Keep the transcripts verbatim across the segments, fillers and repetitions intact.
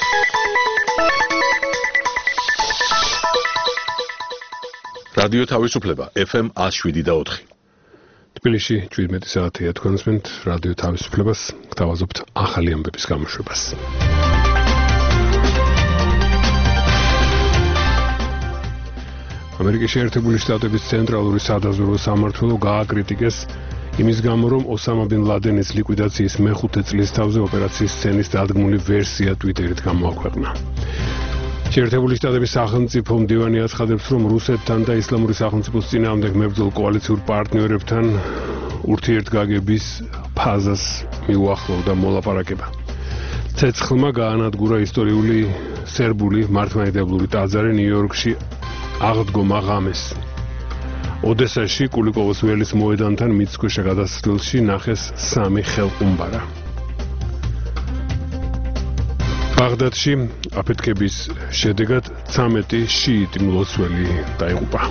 რადიო თავისუფლება ეფ ემ one oh seven და four. თბილისში seventeen საათია თქვენს მენთ რადიო თავისუფლებას გთავაზობთ ახალი ამბების გამოშვებას. ამერიკის შეერთებული შტატების ცენტრალური სადაზვერვო სამმართველო გააკრიტიკეს იმის გამო, რომ ოსამა ბინ ლადენის ლიკვიდაციის მეხუთე წლის თავზე ოპერაციის სცენის დადგმული ვერსია ტვიტერით გამოაქვეყნა. შეერთებული შტატების სახელმწიფო მდივანი აცხადებს, რომ რუსეთთან და ისლამური სახელმწიფოს წინააღმდეგ მებრძოლ კოალიციურ პარტნიორებთან ურთიერთგაგების ფაზას მიუახლოვდა მოლაპარაკება. ცეცხლმა გაანადგურა ისტორიული სერბული მართლმადიდებლური ტაძარი ნიუ-იორკში აღდგომა ღამეს. ოდესაში კულიკოვოს ველის მოედანთან მიწქვეშა გადასასვლელში ნახეს სამი ხელყუმბარა. ბაღდადში აფეთქების შედეგად ცამეტი შიიტი მლოცველი დაიღუპა.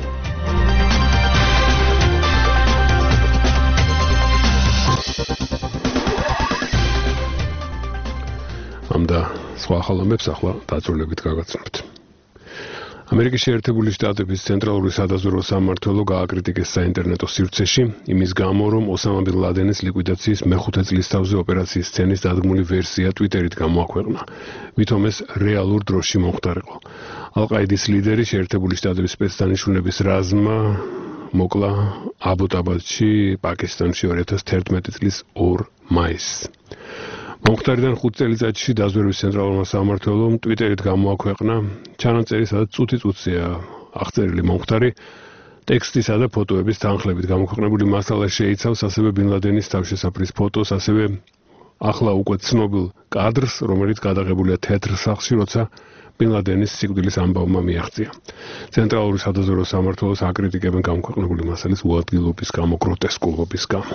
ამ და სხვა ახალამებს ახლა დაწვრილებით გაგაცნობთ. ამერიკის შეერთებული შტატების ცენტრალური სადაზვერვო სამმართველო გააკრიტიკეს საინტერნეტო სივრცეში იმის გამო, რომ ოსამა ბინ ლადენის ლიკვიდაციის მეხუთე წლის თავზე ოპერაციის სცენის დადგმული ვერსია ტვიტერით გამოაქვეყნა. ვითომ ეს რეალურ დროში მომხდარიყო. ალ-ყაიდის ლიდერი შეერთებული შტატების სპეცდანიშნულების რაზმმა მოკლა აბოტაბადში, პაკისტანში two thousand eleven წლის two მაისს. მომხდარიდან ხუთ წელიწადში დაზვერვის ცენტრალურმა სამმართველომ ტვიტერით გამოაქვეყნა ჩანაწერი, სადაც წუთი-წუთია აღწერილი მომხდარი ტექსტისა და ფოტოების თანხლებით გამოქვეყნებული მასალა შეიცავს ასევე ბინ ლადენის თავშესაფრის ფოტოს, ასევე ახლა უკვე ცნობილ კადრს, რომელიც გადაღებულია თეთრ სახლში, როცა ბინ ლადენის სიკვდილის ამბავმა მიაღწია. ცენტრალური სადაზვერვო სამმართველოს აკრიტიკებენ გამოქვეყნებული მასალის უადგილობის გამო, გროტესკულობის გამო.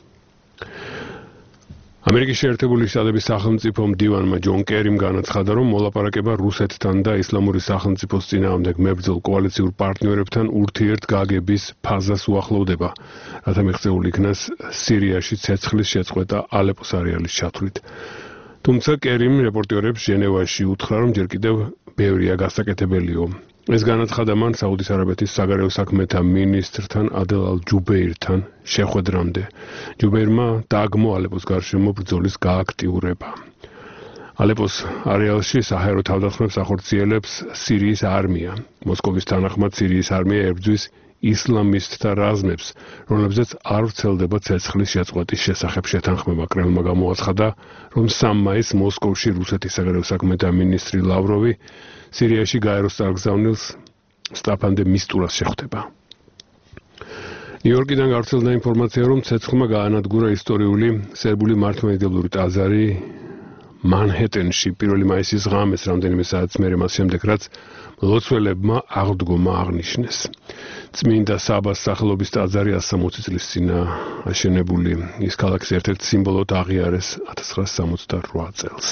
ამერიკის შეერთებული შტატების სახელმწიფო მდივანმა ჯონ კერიმ განაცხადა, რომ მოლაპარაკება რუსეთთან და ისლამური სახელმწიფოს წინააღმდეგ მებრძოლ კოალიციურ პარტნიორებთან ურთიერთგაგების ფაზას უახლოვდება, რათა მიღწეული იქნას სირიაში ცეცხლის შეწყვეტა ალეპოს არეალის ჩათვლით. თუმცა კერიმ რეპორტიორებს ჟენევაში უთხრა, რომ ჯერ კიდევ ბევრია გასაკეთებელიო. ეს განაცხადა მან საუდის არაბეთის საგარეო საქმეთა მინისტრთან ადელ ალ-ჯუბეირთან შეხვედრამდე. ჯუბეირმა დააგმო ალეპოს გარშემო ბრძოლის გააქტიურება. ალეპოს არეალში საჰაერო თავდასხმებს ახორციელებს სირიის არმია. მოსკოვის თანახმად სირიის არმია ებრძვის ისლამისტთა რაზმებს, რომლებზეც არ ვრცელდება ცეცხლის შეწყვეტის შესახებ შეთანხმება. კრემლმა გამოაცხადა, რომ სამი მაისს მოსკოვში რუსეთის საგარეო საქმეთა მინისტრი ლავროვი სირიაში გაეროს წარგზავნილს სტაფან დე მისტურას შეხვდება. ნიუ-იორკიდან გავრცელდა ინფორმაცია, რომ ცეცხლმა გაანადგურა ისტორიული სერბული მართლმადიდებლური ტაძარი მანჰეტენში პირველი მაისის ღამეს, რამდენიმე საათს მერე მას შემდეგ, რაც მლოცველებმა აღდგომა აღნიშნეს. წმინდა საბას სახელობის ტაძარი one hundred sixty წლის წინა აშენებული, ის ქალაქის ერთ-ერთ სიმბოლოდ აღიარეს nineteen seventy-eight წელს.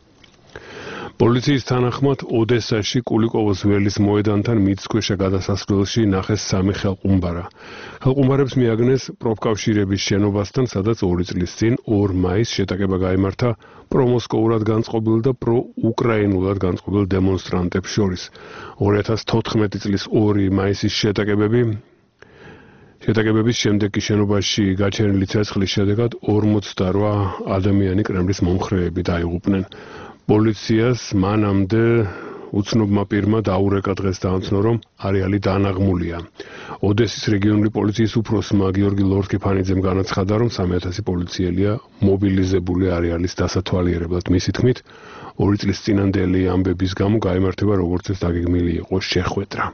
პოლიციის თანახმად ოდესაში კულიკოვოს ველის მოედანთან მიწქვეშა გადასასვლელში ნახეს სამი ხელყუმბარა. ხელყუმბარებს მიაგნეს პროფკავშირების შენობასთან, სადაც ორი წლის წინ two მაისს შეტაკება გაიმართა პრომოსკოურად განწყობილ და პროუკრაინულად განწყობილ დემონსტრანტებს შორის. two thousand fourteen წლის two მაისის შეტაკებები შეტაკებების შემდეგ კი შენობაში გაჩენილი ცეცხლის შედეგად forty-eight ადამიანი კრემლის მომხრეები დაიღუპნენ. პოლიციას მანამდე უცნობმა პირმა დაურეკა დღეს დაამცნო, რომ არეალი დანაღმულია. ოდესის რეგიონული პოლიციის უფროსმა გიორგი ლორკიფანიძემ განაცხადა, რომ three thousand პოლიციელია მობილიზებული არეალის დასათვალიერებლად. მისი თქმით, ორი წლის წინანდელი ამბების გამო გაიმართება როგორც ეს დაგეგმილი იყო შეხვედრა.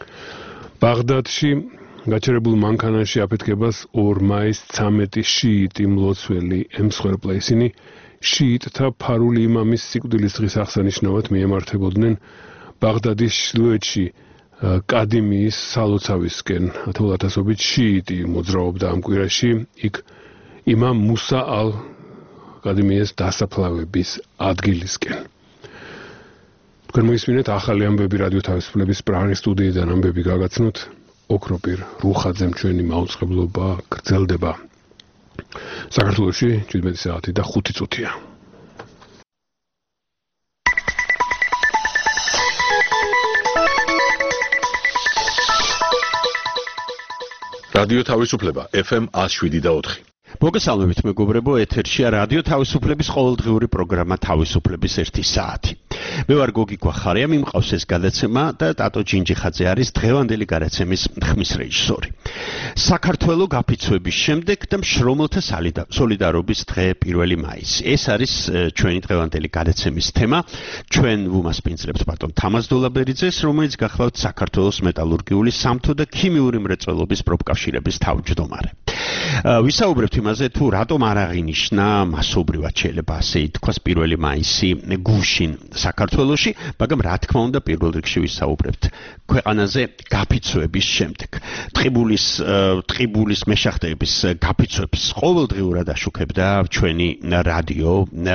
ბაღდადში გაჩერებულ მანქანაში აფეთქებას two მაისს ცამეტი შიიტი მლოცველი ემსხვერპლა. ისინი შიიტთა ფარული იმამის სიკვდილის დღის აღსანიშნავად მიემართებოდნენ ბაღდადის ჩრდილოეთში კადიმიის სალოცავისკენ. ათეულათასობით შიიტი მოძრაობდა ამ კვირაში იქ იმამ მუსა ალ კადიმიეს დასაფლავების ადგილისკენ. თქვენ მოისმინეთ ახალი ამბები რადიო თავისუფლების პრაღის სტუდიიდან. ამბები გაგაცნოთ ოქროპირ რუხაძემ. ჩვენი მაუწყებლობა გრძელდება. საქართველოში seventeen საათი და five წუთია. რადიო თავისუფლება ეფ ემ one oh seven point four. მოგესალმებით მეგობრებო, ეთერშია რადიო თავისუფლების ყოველდღიური პროგრამა თავისუფლების ერთი საათი. მე ვარ გოგი გვახარია, მიმყავს ეს გადაცემა და ტატო ჯინჯიხაძე არის დღევანდელი გადაცემის ხმის რეჟისორი. საქართველოს გაფიცვების შემდეგ და მშრომელთა სოლიდარობის დღე პირველი მაისი. ეს არის ჩვენი დღევანდელი გადაცემის თემა. ჩვენ ვუმასპინძლებთ ბატონ თამაზ დოლაბერიძეს, რომელიც გახლავთ საქართველოს მეტალურგიული, სამთო და ქიმიური მრეწველობის პროფკავშირების თავმჯდომარე. ვისაუბრებთ იმაზე, თუ რატომ არ აღინიშნა მასობრივად შეიძლება ასე ითქვას პირველი მაისი გუშინ საქართველოში, მაგრამ რა თქმა უნდა პირველ რიგში ვისაუბრებთ ქვეყანაზე გაფიცვების შემდეგ. ტყიბულის ტყიბულის მეშახტეების გაფიცვებს ყოველდღიურად აშუქებდა ჩვენი რადიო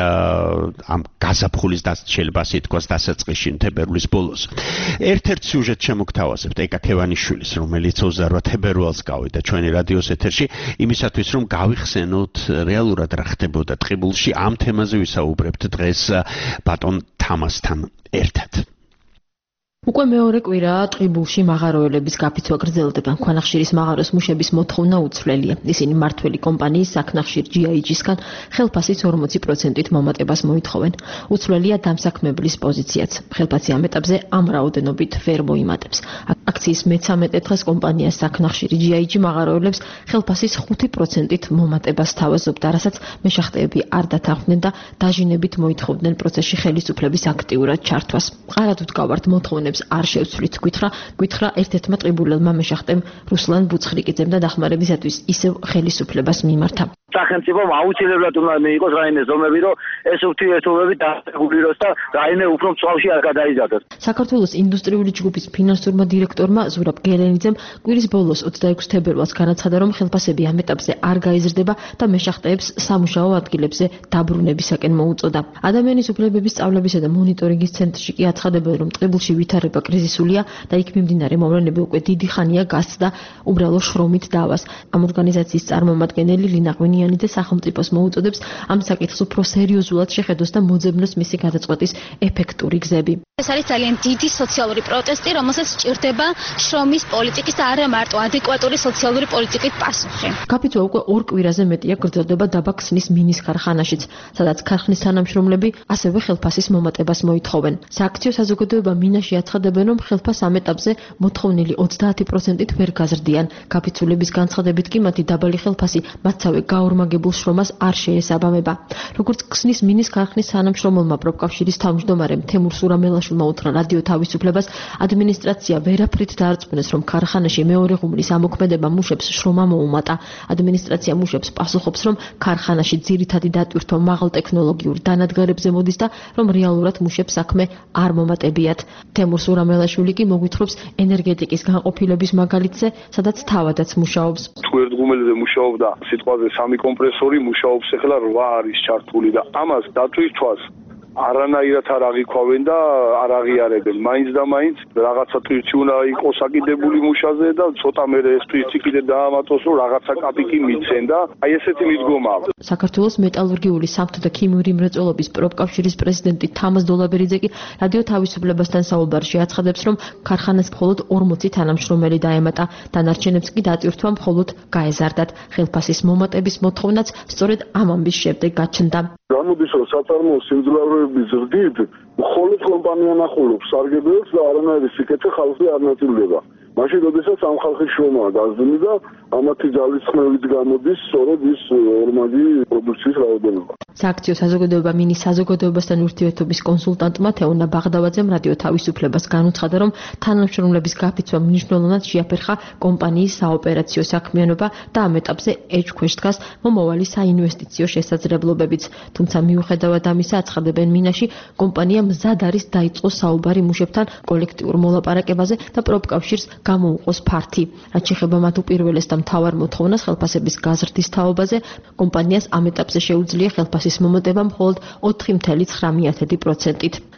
ამ გაზაფხულის და შეიძლება ასე ითქვას დასაწყისში თებერვლის ბოლოს. ერთ-ერთ სიუჟეტს შემოგთავაზებთ ეკა ქევანიშვილის, რომელიც ოცდაოთხ თებერვალს გავიდა ჩვენი რადიოს ეთერში, იმისათვის რომ გავიხსენოთ რეალურად რა ხდებოდა ტყიბულში. ამ თემაზე ვისაუბრებთ დღეს ბატონ თამასთან ერთად. უკვე მეორე კვირაა ტყიბულში მაღაროელების გაფიცვა გრძელდება. ქვანახშირის მაღაროს მუშების მოთხოვნა უცვლელია. ისინი მმართველი კომპანიის საქნახშირ ჯი აი ჯი-სგან ხელფასის ორმოცი პროცენტით მომატებას მოითხოვენ. უცვლელია დამსაქმებლის პოზიციაც. ხელფასი ამ ეტაპზე ამ რაოდენობით ვერ მოიმატებს. აქციის მეცამეტე დღეს კომპანიას საქნახშირი ჯი აი ჯი მაღაროელებს ხელფასის ხუთი პროცენტით მომატებას თავაზობდა, რასაც მეშახტეები არ დათანხმდნენ და დაჟინებით მოითხოვდნენ პროცესში ხელისუფლების აქტიურად ჩართვას. ყარად ვდგავართ მოთხოვნებს არ შევცვლით, გითხრა, გითხრა ერთ-ერთმა ტყიბულელმა მეშახტემ რუსლან ბუცხრიკიძემ და დახმარებისათვის ისევ ხელისუფლებას მიმართა. სახელმწიფომ აუცილებლად უნდა მიიღოს რაიმე ზომები, რომ ეს ურთიერთობები დაგეგმილოს და რაიმე უფრო მწვავში არ გადაიზარდოს. საქართველოს ინდუსტრიული ჯგუფის ფინანსურმა დირექტორმა ზურაბ გელენიძემ კვირის ბოლოს ოცდაექვსი თებერვალს განაცხადა, რომ ხელფასები ამ ეტაპზე არ გაიზრდება და მეშახტეებს სამუშაო ადგილებზე დაბრუნებისაკენ მოუწოდა. ადამიანის უფლებების სწავლებისა და მონიტორინგის ცენტრში კი აცხადებენ, რომ ტყიბულში ვითარება კრიზისულია და იქ მიმდინარე მოვლენები უკვე დიდი ხანია გასცდა უბრალო შრომით დავას. ამ ორგანიზაციის წარმომადგენელი ლინა ღვინიანიძე სახელმწიფოს მოუწოდებს ამ საკითხს უფრო სერიოზულად შეხედოს და მოძებნოს მისი გადაწყვეტის ეფექტური გზები. ეს არის ძალიან დიდი სოციალური პროტესტი, რომელსაც სჭირდება შრომის პოლიტიკის და არა მარტო ადეკვატური სოციალური პოლიტიკის პასუხი. გაფიცვა უკვე ორ კვირაზე მეტია გრძელდება დაბა ქსნის მინის ქარხანაშიც, სადაც ქარხნის თანამშრომლები ასევე ხელფასის მომატებას მოითხოვენ. სააქციო საზოგადოება მინაში აცხადებენ, რომ ხელფას ამ ეტაპზე მოთხოვნილი ოცდაათი პროცენტით ვერ გაზრდიან. გაფიცულების განცხადებით კი მათი დაბალი ხელფასი მათსავე გაორმაგებულ შრომას არ შეესაბამება. როგორც ქსნის მინის ქარხნის თანამშრომელმა პროფკავშირის თავმჯდომარემ თემურ სურამელაშვილმა უთხრა რადიო თავისუფლებას, ადმინისტრაცია ვერაფრით დაარწმუნეს, რომ ქარხანაში მეორე ღუმლის ამოქმედება მუშებს შრომა მოუმატა. ადმინისტრაცია მუშებს პასუხობს, რომ ქარხანაში ძირითადი დატვირთვა მაღალ ტექნოლოგიურ დანადგარებზე მოდის და რომ რეალურად მუშებს საქმე არ მომატებიათ. თემურ სურამელაშვილი კი მოგვითხრობს ენერგეტიკის განყოფილების მაგალითზე, სადაც თავადაც მუშაობს. თუ ერთ ღუმელზე მუშაობდა სიტყვაზე სამი კომპრესორი, მუშაობს ახლა რვა არის ჩართული და ამას დატვირთვას არანაირად არ აღიქვავენ და არ აღიარებენ. მაინც და მაინც რაღაცა ტვირთი უნდა იყოს აკიდებული მუშაზე და ცოტა მერე ეს ტვირთი კიდე დაამატოს, რომ რაღაცა კაპიკი მიცენ და აი ესეთი მიდგომაა. საქართველოს მეტალურგიული, სამთო და ქიმიური მრეწველობის პროფკავშირის პრეზიდენტი თამაზ დოლაბერიძე კი რადიო თავისუფლებასთან საუბარში აცხადებს, რომ ქარხანას მხოლოდ ორმოცი თანამშრომელი დაემატა, დანარჩენებს კი დატვირთვა მხოლოდ გაეზარდათ. ხელფასის მომატების მოთხოვნაც სწორედ ამ ამბის შემდეგ გაჩნდა. გამოდის, რომ საწარმოო სიმძლავრეების ზრდით მხოლოდ კომპანია ნახულობს სარგებლობს და არანაირი სიკეთე ხალხი არ ნაწილდება. მაშინ როდესაც ამ ხალხის შრომაა გაზრდილი და ამათი ძალისხმევით გამოდის სწორედ ის ორმაგი პროდუქციის რაოდენობა. სააქციო საზოგადოება მინის საზოგადოებასთან ურთიერთობის კონსულტანტმა თეონა ბაღდავაძემ რადიო თავისუფლებას განუცხადა, რომ თანამშრომლების გაფიცვა მნიშვნელოვნად შეაფერხა კომპანიის საოპერაციო საქმიანობა და ამ ეტაპზე ეჭქვეშ დგას მომავალი საინვესტიციო შესაძლებლობებიც. თუმცა მიუხედავად ამისა, აცხადებენ მინაში, კომპანია მზად არის დაიწყოს საუბარი მუშებთან კოლექტიურ მოლაპარაკებაზე და პროფკავშირს გამოუყოს ფართი. რაც შეეხება მათ უპირველეს და მთავარ მოთხოვნას ხელფასების გაზრდის თაობაზე, კომპანიას ამ ეტაპზე შეუძლია ხელფასის მომატება მხოლოდ ოთხი კoma ცხრამეტი პროცენტით.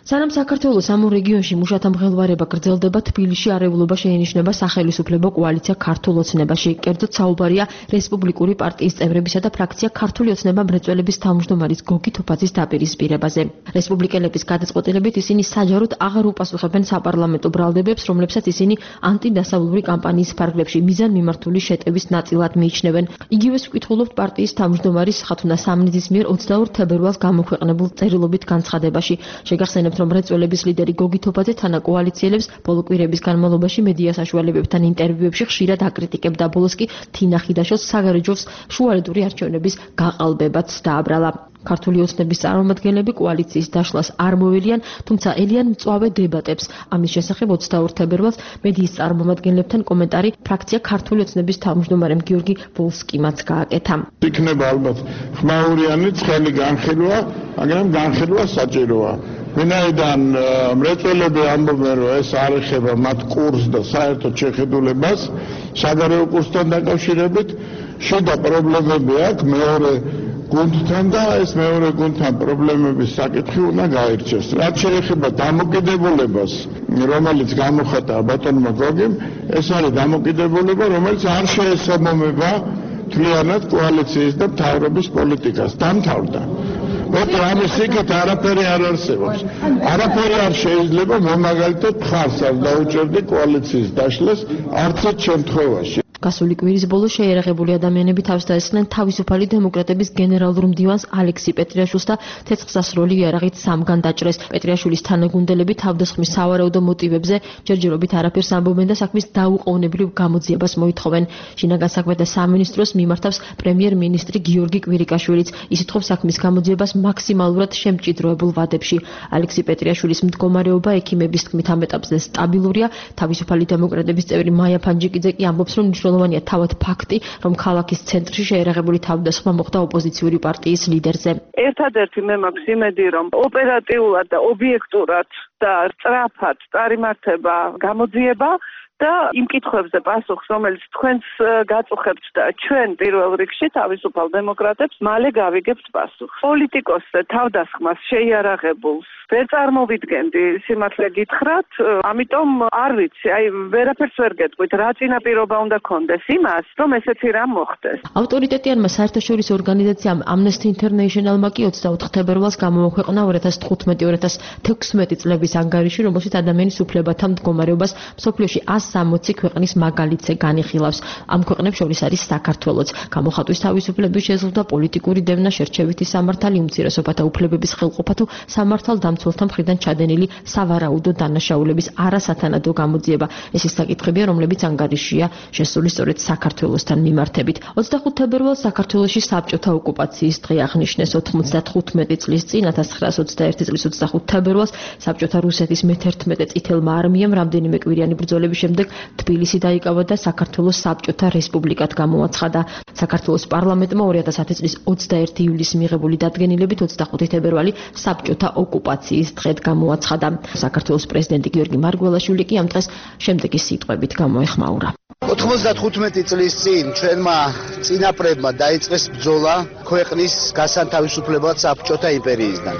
სანამ საქართველოს ამ რეგიონში მუშათა მღელვარება გრძელდება, თბილისში არეულობა შეინიშნება სახელისუფლებო კოალიცია ქართულ ოცნებაში. კერძოდ საუბარია რესპუბლიკური პარტიის წევრებისა და ფრაქცია ქართული ოცნება მრეწველების თავმჯდომარის გოგი თოფაძის დაპირისპირებაზე. რესპუბლიკელების გადაწყვეტილებით ისინი საჯაროდ აღარ უპასუხებენ საპარლამენტო ბრალდებებს, რომლებსაც ისინი ანტიდასავლური კამპანიის ფარგლებში მიზანმიმართული შეტევის ნაწილად მიიჩნევენ. იგივეს ვკითხულობთ პარტიის თავმჯდომარის ხათუნა სამნიძის მიერ ოცდაორ თებერვალს გამოქვეყნებულ წერილობით განცხადებაში. შეგახსენებთ, რომ მრეწველების ლიდერი გოგი თოფაძე თანაკოალიციელებს ბოლო კვირების განმავლობაში მედია საშუალებებთან ინტერვიუებში ხშირად აკრიტიკებდა. ბოლოს კი თინა ხიდაშვილს საგარეჯოს შუალედური არჩევნების გაყალბებაც დააბრალა. ქართული ოცნების წარმომადგენლები კოალიციის დაშლას არ მოელიან, თუმცა ელიან მწვავე დებატებს. ამის შესახებ ოცდაორ თებერვალს მედიის წარმომადგენლებთან კომენტარი ფრაქცია ქართული ოცნების თავმჯდომარემ გიორგი ვოლსკიმაც გააკეთა. იქნება ალბათ ხმაურიანი ცხელი განხილვა, მაგრამ განხილვა საჭიროა. ვინაიდან მრეწველები ამბობენ, რომ ეს არ ეხება მათ კურსს და საერთოდ შეხედულებას, საგარეო კურსთან დაკავშირებით შიდა პრობლემები აქვს მეორე გუნდთან და ეს მეორე გუნდთან პრობლემების საკითხი უნდა გაირჩეს. რაც შეეხება დამოკიდებულებას, რომელიც გამოხატა ბატონმა გოგიმ, ეს არის დამოკიდებულება, რომელიც არ შეესაბამება მთლიანად კოალიციის და მთავრობის პოლიტიკას. დამთავრდა. მოდი ამის იქით არაფერი არ არსებობს. არაფერი არ შეიძლება მომაგალითად მხარს არ დაუჭერდი კოალიციის დაშლას არც ერთ შემთხვევაში. გასული კვირის ბოლოს შეიარაღებული ადამიანები თავს დაესხნენ თავისუფალი დემოკრატების გენერალურ მდივანს ალექსი პეტრიაშვილს და ცეცხლსასროლი იარაღით სამგან დაჭრეს. პეტრიაშვილის თანაგუნდელები თავდასხმის სავარაუდო მოტივებზე ჯერჯერობით არაფერს ამბობენ და საქმის დაუყოვნებლივ გამოძიებას მოითხოვენ. შინაგან საქმეთა სამინისტროს მიმართავს პრემიერ-მინისტრი გიორგი კვირიკაშვილიც. ის ითხოვს საქმის გამოძიებას მაქსიმალურად შემჭიდროებულ ვადებში. ალექსი პეტრიაშვილის მდგომარეობა ექიმების თქმით ამ ეტაპზე სტაბილურია. თავისუფალი დემოკრატების წევრი მაია ფანჯიკიძე კი ამბობს, რომ მნიშვნელოვანია თავად ფაქტი, რომ ქალაქის ცენტრში შეიარაღებული თავდასხმა მოხდა ოპოზიციური პარტიის ლიდერზე. ერთადერთი მე მაქვს იმედი, რომ ოპერატიულად და ობიექტურად და სწრაფად წარიმართება გამოძიება და იმ კითხვებზე პასუხს, რომელიც თქვენს გაწუხებთ და ჩვენ პირველ რიგში თავისუფალ დემოკრატებს მალე გავიგებთ პასუხს. პოლიტიკოს თავდასხმას შეიარაღებულს ვერ წარმოვიდგენდი, სიმართლე გითხრათ, ამიტომ არ ვიცი, აი ვერაფერს ვერ გეტყვით, რა წინაპირობა უნდა კონდეს იმას, რომ ესეთი რამ მოხდეს. ავტორიტეტიანმა საერთაშორისო ორგანიზაციამ Amnesty International-მა კი ოცდაოთხ თებერვალს გამოაქვეყნა ორი ათას თხუთმეტი ორი ათას თექვსმეტი წლების ანგარიში, რომელშიც ადამიანის უფლებათა მდგომარეობას მსოფლიოში ას სამოცი ქვეყნის მაგალითზე განიხილავს. ამ ქვეყნებს შორის არის საქართველოც. გამოხატვის თავისუფლების შეზღუდვა, პოლიტიკური დევნა, შერჩევითი სამართალი, უმცირესობათა უფლებების ხელყოფა თუ სამართალდამცველთა მხრიდან ჩადენილი სავარაუდო დანაშაულების არასათანადო გამოძიება. ეს ის საკითხებია, რომლებიც ანგარიშია შესული სწორედ საქართველოსთან მიმართებით. ოცდახუთ თებერვალს საქართველოში საბჭოთა ოკუპაციის დღე აღნიშნეს. ოთხმოცდათხუთმეტი წლის წინ ათას ცხრაას ოცდაერთი წლის ოცდახუთ თებერვალს საბჭოთა რუსეთის მეთერთმეტე წითელმა არმიამ რამდენიმე კვირიანი ბრძოლების შემდეგ თბილისი დაიკავა და საქართველოს საბჭოთა რესპუბლიკად გამოაცხადა. საქართველოს პარლამენტმა ორი ათას ათი წლის ოცდაერთი ივლისს მიღებული დადგენილებით ოცდახუთი თებერვალი საბჭოთა ოკუპაციის დღედ გამოაცხადა. საქართველოს პრეზიდენტი გიორგი მარგველაშვილი კი ამ დღეს შემდეგი სიტყვებით გამოეხმაურა. ოთხმოცდათხუთმეტი წლის წინ ჩვენმა წინაპრებმა დაიწყეს ბრძოლა ქვეყნის გასანთავისუფლებლად საბჭოთა იმპერიისგან.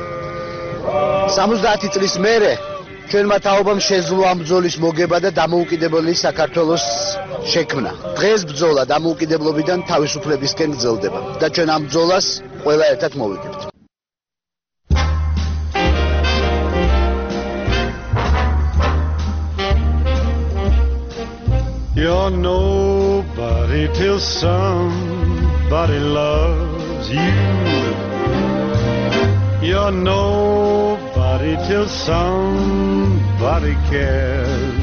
სამოცდაათი წლის მერე ჩვენმა თაობამ შეძლო ამ ბრძოლის მოგება და დამოუკიდებელი საქართველოს შექმნა. დღეს ბრძოლა დამოუკიდებლობიდან თავისუფლებისკენ გრძელდება და ჩვენ ამ ბრძოლას ყველა ერთად მოვიგებთ. You're nobody till somebody loves you. You're nobody till somebody cares.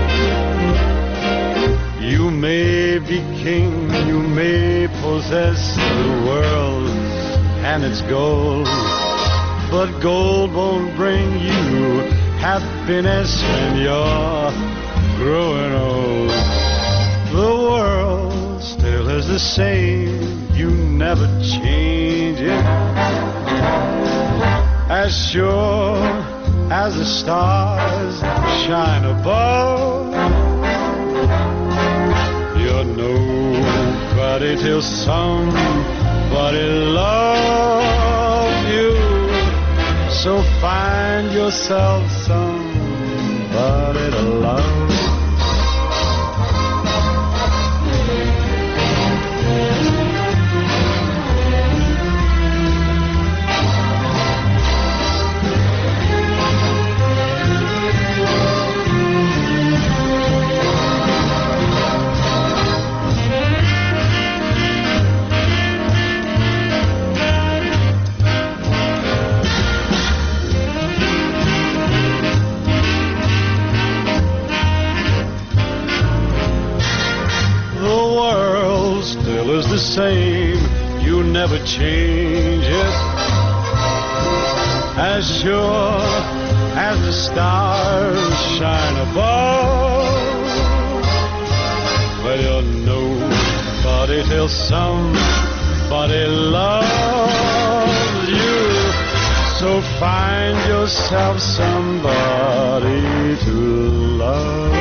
You may be king, you may possess the world and its gold, but gold won't bring you happiness when you're growing old. The world still is the same, you never change it. As sure as the stars shine above, you're nobody till somebody loves you. So find yourself somebody to love. The same, you never change it. As sure as the stars shine above, well, you're nobody till somebody loves you. So find yourself somebody to love.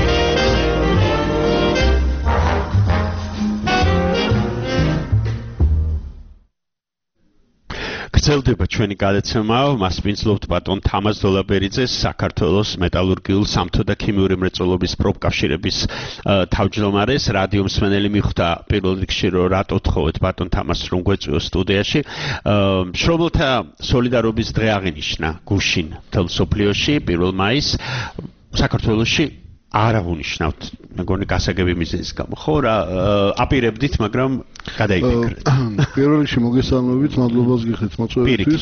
გრძელდება ჩვენი გადაცემა, მას ვინცლობთ ბატონ თამაზ დოლაბერიძეს, საქართველოს მეტალურგიულ სამთო და ქიმიური მრეწველობის პროფკავშირების თავმჯდომარეს. რადიო მსმენელი მიხვდა პირველ რიგში, რომ რატო თხოვეთ ბატონ თამაზს რომ გვეწვიოს სტუდიაში. მშრომელთა სოლიდარობის დღე აღინიშნა გუშინ მთელ მსოფლიოში პირველ მაისს. საქართველოში არ აღუნიშნავთ, მეგონი გასაგები მიზეზის გამო. ხო, რა აპირებდით, მაგრამ გადაიფიქრეთ. პირველ რიგში მოგესალმებით, მადლობას გიხდით მოწვევისთვის.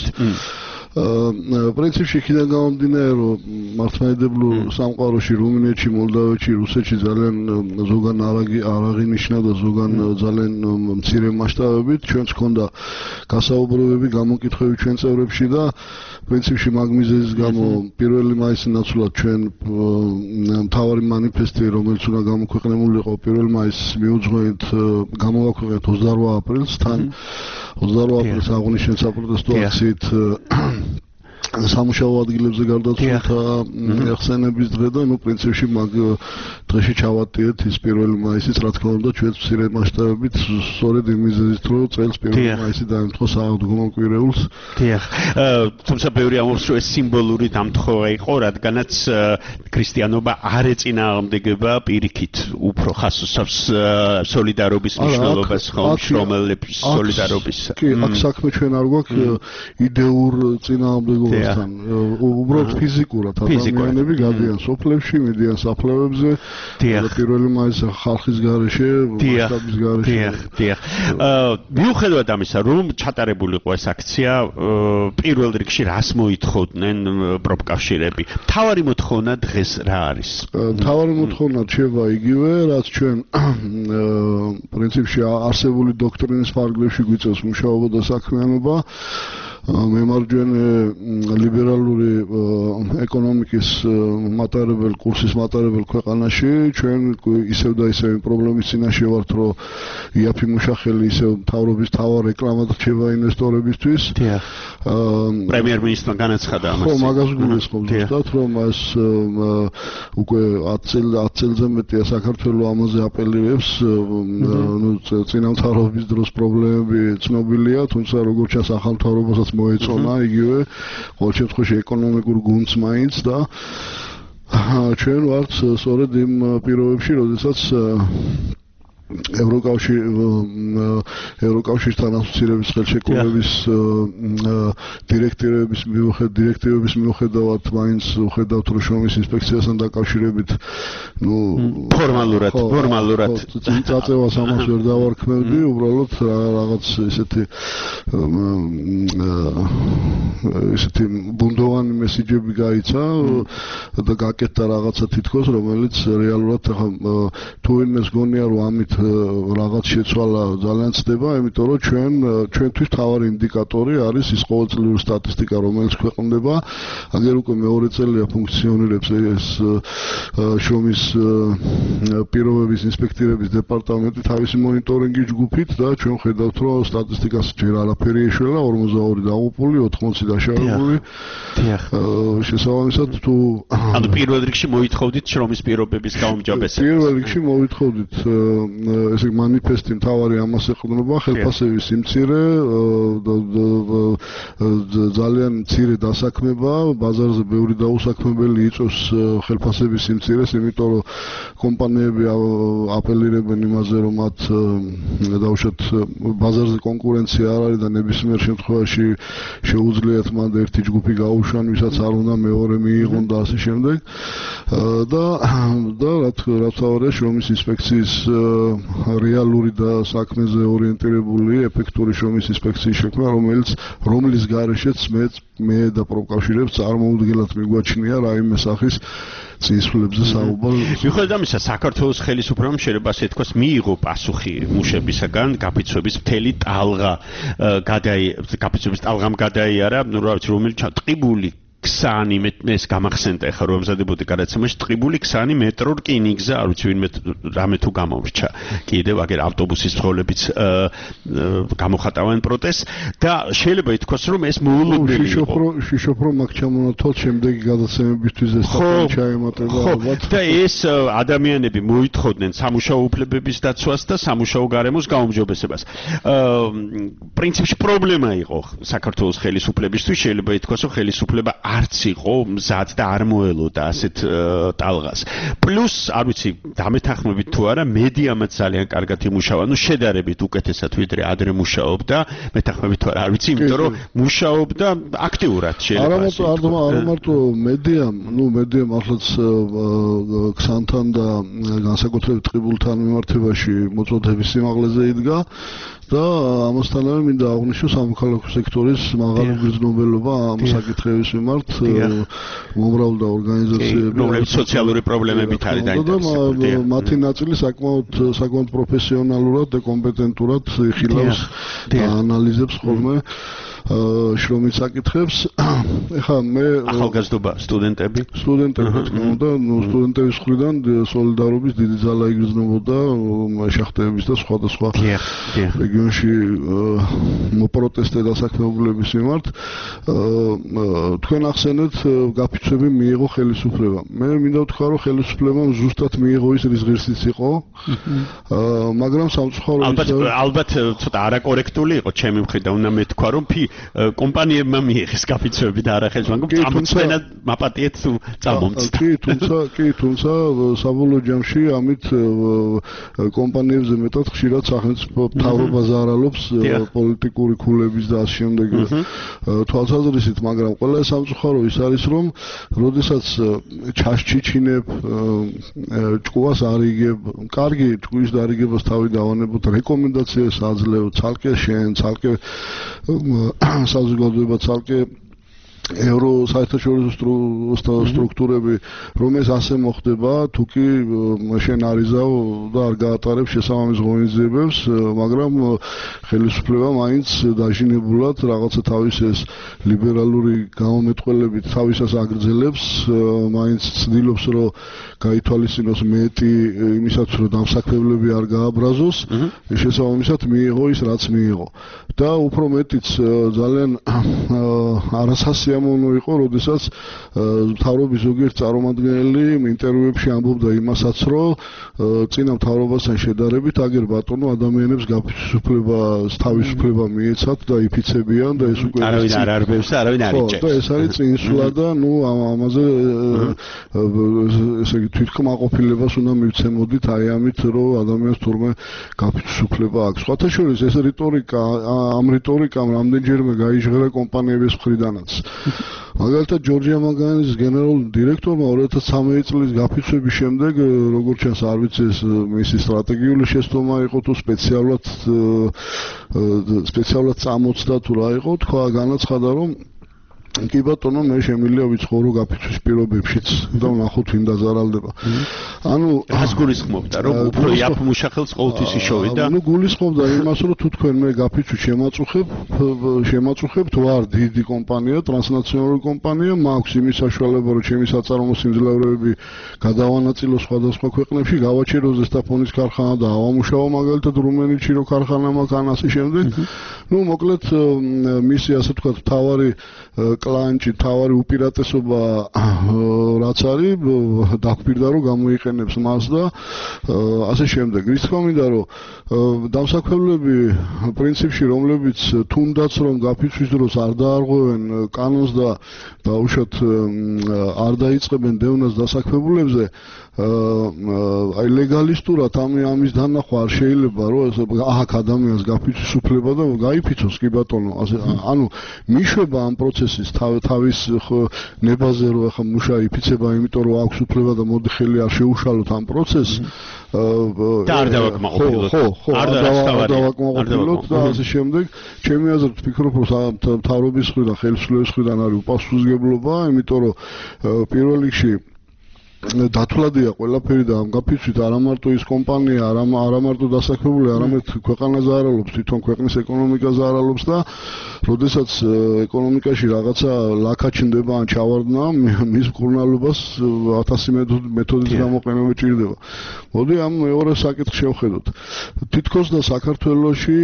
პრინციპში იქიდან გამომდინარე, რომ მართლმადიდებლურ სამყაროში, რუმინეთში, მოლდავეთში, რუსეთში ძალიან ზოგან არ აღინიშნა და ზოგან ძალიან მცირე მასშტაბებით ჩვენც ჰქონდა გასაუბრებები, გამოკითხვები ჩვენ წევრებში და პრინციპში მაგ მიზეზის გამო პირველი მაისის ნაცვლად ჩვენ მთავარი მანიფესტი, რომელიც უნდა გამოქვეყნებულიყო პირველ მაისს მიუძღვენით, გამოვაქვეყნეთ ოცდაოთხ აპრილს, თან ოცდაოთხ აპრილს აღნიშნეთ საპროტესტო აქციით სამუშაო ადგილებზე გარდაცვალთა ახსენების დღე და ნუ პრინციპში მაგ დღეში ჩავატიეთ ის პირველი მაისის, რა თქმა უნდა, ჩვენც მცირე მასშტაბებით, სწორედ იმ მიზეზით, რომ წელს პირველი მაისი დაემთხვა საავადმყოფო კვირეულს. დიახ. თუმცა ბევრი ამბობს, რომ ეს სიმბოლური დამთხოვა იყო, რადგანაც ქრისტიანობა არ ეწინააღმდეგება პირიქით უფრო ხასუსავს სოლიდარობის მნიშვნელობას, ხომ, შრომელების სოლიდარობის. კი, აქ საქმე ჩვენ არ გვაქვს იდეურ წინააღმდეგობას. უბრალოდ ფიზიკურად ადამიანები გადიან სოფლებში, მიდიან საფლავებზე და პირველი მაისს ხალხის გარეშე, მასშტაბის გარეშე. დიახ, დიახ. მიუხედავად ამისა, რომ ჩატარებულიყო ეს აქცია, პირველ რიგში რას მოითხოვდნენ პროფკავშირები? მთავარი მოთხოვნა დღეს რა არის? მთავარი მოთხოვნა რჩება იგივე, რაც ჩვენ პრინციპში არსებული დოქტრინის ფარგლებში გვიწევს მუშაობა და საქმიანობა. მემარჯვენე ლიბერალური ეკონომიკის მატარებელ კურსის მატარებელ ქვეყანაში ჩვენ ისევ და ისევ პრობლემის წინაშე ვართ, რომ იაფი მუშახელი ისევ მთავრობის თავარ რეკლამად რჩება ინვესტორებისთვის. დიახ. პრემიერ-მინისტრმა განაცხადა ამას. ხო, მაგას გულისხმობ ზუსტად, რომ ეს უკვე ათ წელზე მეტია საქართველოს ამაზე აპელირებს. ნუ წინამთავრობის დროს პრობლემები ცნობილია, თუმცა როგორც ჩანს ახალ მთავრობასაც მოეწონა იგივე ყოველ შემთხვევაში ეკონომიკურ გუნდს მაინც და ჩვენ ვართ სწორედ იმ პირობებში, როდესაც ევროკავშირ ევროკავშირთან ასოცირების ხელშეკრულების დირექტივების მიუხედავად დირექტივების მიუხედავად მაინც უხედავთ რომ შრომის ინსპექციასთან დაკავშირებით ნუ ფორმალურად ფორმალურად წაწევას ამას ვერ დავარქმევდი, უბრალოდ რაღაც ესეთი ესეთი ბუნდოვანი მესიჯები გაიცა და გაკეთდა რაღაცა თითქოს, რომელიც რეალურად თუ ვინმეს გონია რომ ამით რაღაც შეცვალა ძალიან ცდება, იმიტომ რომ ჩვენ ჩვენთვის თავარი ინდიკატორი არის ის ყოველწლიური სტატისტიკა, რომელიც ქვეყნდება. აგერ უკვე მეორე წელია ფუნქციონირებს ეს შრომის პირობების ინსპექტირების დეპარტამენტი თავისი მონიტორინგის ჯგუფით და ჩვენ ხედავთ, რომ სტატისტიკას ჯერ არაფერი ეშველა, ორმოცდაორი დაღუპული, ოთხმოცი დაშავებული. დიახ. შესაბამისად თუ ანუ პირველ რიგში მოითხოვდით შრომის პირობების გაუმჯობესებას. პირველ რიგში მოითხოვდით ესე მანიფესტი მთავარი ამას ეყრდნობა ხელფასების სიმცირე ძალიან მცირე დასაქმება ბაზარზე ბევრი დაუსაქმებელი იწვევს ხელფასების სიმცირეს იმიტომ რომ კომპანიები აპელირებენ იმაზე რომ მათ დაუშვათ ბაზარზე კონკურენცია არ არის და ნებისმიერ შემთხვევაში შეუძლიათ მათ ერთი ჯგუფი გაუშვან ვისაც არ უნდა მეორე მიიღონ და ასე შემდეგ და და რა თავარია შრომის ინსპექციის რეალური და საქმეზე ორიენტირებული ეფექტური შრომის ინსპექციის შექმნა რომელიც რომლის გარეშეც მე მე და პროფკავშირებს წარმოუდგენლად მიგვაჩნია რაიმე სახის წინსვლებზე საუბარი. მიუხედავად ამისა, საქართველოს ხელისუფლებამ შეიძლება ასე თქვას, მიიღო პასუხი მუშებისაგან, გაფიცვების მთელი ტალღა გაფიცვების ტალღამ გადაიარა, ну, რა ვიცი, რომელი ტყიბული ქსანი ეს გამახსენდა ხა რომ მზადებოდი გადაცემაში ტყიბული ქსანი მეტრო რკინიგზა არ ვიცი ვინმე რამე თუ გამომრჩა კიდევ აგერ ავტობუსის მცხოვრებიც გამოხატავენ პროტესტს და შეიძლება ითქვას რომ ეს მოულოდნელი იყო შიშოფრო შიშოფრო მაგ ჩამონათვალ შემდეგი გადაცემებისთვის ეს თავს ჩაემატება ალბათ და ეს ადამიანები მოითხოვდნენ სამუშაო უფლებების დაცვას და სამუშაო გარემოს გაუმჯობესებას პრინციპში პრობლემა იყო საქართველოს ხელისუფლებისთვის შეიძლება ითქვას რომ ხელისუფლება არც იყო მზად და არ მოელოდა ასეთ ტალღას. პლუს, არ ვიცი, დამეთანხმებით თუ არა, მედიამაც ძალიან კარგად იმუშავა, ну შედარებით უკეთესად ვიდრე ადრე მუშაობდა, მეთანხმებით თუ არა, არ ვიცი, იმიტომ რომ მუშაობდა აქტიურად შეიძლება. არა მარტო, არა მარტო მედიამ, ну მედიამ ახლაც ქსანთან და განსაკუთრებით ტყიბულთან მიმართებაში მოწოდების სიმაღლეზე იდგა. და ამასთანავე მინდა აღვნიშნო სამოქალაქო სექტორის მაღალი გრძნობელობა ამ საკითხების მიმართ მომრავლე და ორგანიზაციები რომლებიც სოციალური პრობლემებით არის დაინტერესებული და მათი ნაწილი საკმაოდ საკმაოდ პროფესიონალურად და კომპეტენტურად იხილავს და ანალიზებს ხოლმე შრომის საკითხებს. ეხლა მე ახალგაზრდობა სტუდენტები სტუდენტები თქონდა, ნუ სტუდენტების მხრიდან სოლიდარობის დიდი ძალა იგრძნობოდა შახტეების და სხვადასხვა რეგიონში მოპროტესტე დასაქმებულების მიმართ. თქვენ ახსენეთ გაფიცვები მიიღო ხელისუფლებამ. მე მინდა ვთქვა რომ ხელისუფლებამ ზუსტად მიიღო ის რის ღირსიც იყო. მაგრამ სამწუხაროდ ალბათ ალბათ ცოტა არაკორექტული იყო ჩემი მხრიდან უნდა მეთქვა რომ ფი კომპანიებმა მიიღეს გაფიცვები და არა ხელისუფლებამ წამოწმენა მაპატიეთ თუ წამომწდა. კი, თუმცა, კი, თუმცა საბოლოო ჯამში ამით კომპანიებზე მეტად ხშირად სახელმწიფო მთავრობა ზარალობს პოლიტიკური ქულების და ამ შემდეგ თვალსაზრისით, მაგრამ ყველა სამწუხარო ის არის რომ როდესაც ჩაშჩიჩინებ ჭკუას არიგებ, კარგი ჭკუის დარიგებას თავი დავანებოთ, რეკომენდაციას აძლევ, ცალკე შენ, ცალკე საზოგადოება ცალკე ევრო საერთაშორისო სტრუქტურები რომ ეს ასე მოხდება თუ კი შენ არიზავ და არ გაატარებ შესაბამის ღონისძიებებს მაგრამ ხელისუფლება მაინც დაჟინებულად რაღაცა თავის ეს ლიბერალური გამომეტყველებით თავისას აგრძელებს მაინც ცდილობს რომ გაითვალისწინოს მეტი იმისაც რომ დამსაქმებლები არ გააბრაზოს შესაბამისად მიიღო ის რაც მიიღო და უფრო მეტიც ძალიან არასასიამოვნო იყო, როდესაც მთავრობის ზოგიერთ წარმომადგენელი ინტერვიუებში ამბობდა იმასაც, რომ წინა მთავრობასთან შედარებით აგერ ბატონო ადამიანებს გაფიცვლებას თავისუფლება მიეცათ და იფიცებიან და ეს უკვე არავინ არ არბევს, არავინ არ იჭერს. და ეს არის წინსვლა და ნუ ამაზე ესე იგი თვითკმაყოფილებას უნდა მივცემოდით აი ამით, რომ ადამიანს თურმე გაფიცვლება აქვს. სხვათა შორის ეს რიტორიკა ამ რიტორიკამ რამდენჯერმე გაიჟღერა კომპანიების მხრიდანაც. მაგალითად ჯორჯია მაგანის გენერალურ დირექტორმა ორი ათას სამი წლის გაფიცვების შემდეგ როგორც ჩანს არ ვიცი ეს მისი სტრატეგიული შეცდომა იყო თუ სპეციალურად სპეციალურად წამოწდა თუ რა იყო თქვა განაცხადა რომ კი ბატონო მე შემიძლია ვიცხოვრო გაფიცვის პირობებშიც და ვნახოთ ვინ დაზარალდება. ანუ რას გულისხმობდა რომ უფრო იაფ მუშახელს ყოველთვის იშოვიდა? ანუ გულისხმობდა იმას რომ თუ თქვენ მე გაფიცვით შემაწუხებ შემაწუხებთ ვარ დიდი კომპანია, ტრანსნაციონალური კომპანია, მაქვს იმის საშუალება რომ ჩემი საწარმო სიმძლავრეები გადავანაწილო სხვადასხვა ქვეყნებში, გავაჩერო ზესტაფონის ქარხანა და ავამუშაო მაგალითად რუმენეთში რო ქარხანა მაქვს ან ასე შემდეგ. ნუ მოკლედ მისი ასე ვთქვათ თავარი კლანჭი, თავარი უპირატესობა რაც არის, დაგფირდა რომ გამოიყენო აცხენებს მას და ასე შემდეგ. რის თქმა მინდა რომ დამსაქმებლები პრინციპში რომლებიც თუნდაც რომ გაფიცვის დროს არ დაარღვევენ კანონს და დაუშვათ არ დაიწყებენ დევნას დასაქმებულებზე აი ლეგალისტურად ამ ამის დანახვა არ შეიძლება რომ აჰაკ ადამიანს გაფიცვის უფლება და გაიფიცოს კი ბატონო ანუ მიშვება ამ პროცესის თავის ნებაზე რომ ახლა მუშა იფიცება იმიტომ რომ აქვს უფლება და მოდი ხელი არ შეუშალოთ ამ პროცესს და არ დავაკმაყოფილოთ ხო ხო არ დავაკმაყოფილოთ და ასე შემდეგ ჩემი აზრით ვფიქრობ რომ მთავრობის მხრიდან ხელისუფლების მხრიდან არის უპასუხისმგებლობა იმიტომ რომ პირველ რიგში დათვლადია ყველაფერი და ამ გაფიცვით არა მარტო ის კომპანია, არა მარტო დასაქმებული, არამედ ქვეყანაზე არალობს, თვითონ ქვეყნის ეკონომიკაზე არალობს და როდესაც ეკონომიკაში რაღაცა ლაქა ჩნდება ან ჩავარდნა, მის მკურნალობას ათასი მეთოდის გამოყენება ჭირდება. მოდი ამ მეორე საკითხს შევხედოთ. თითქოს და საქართველოში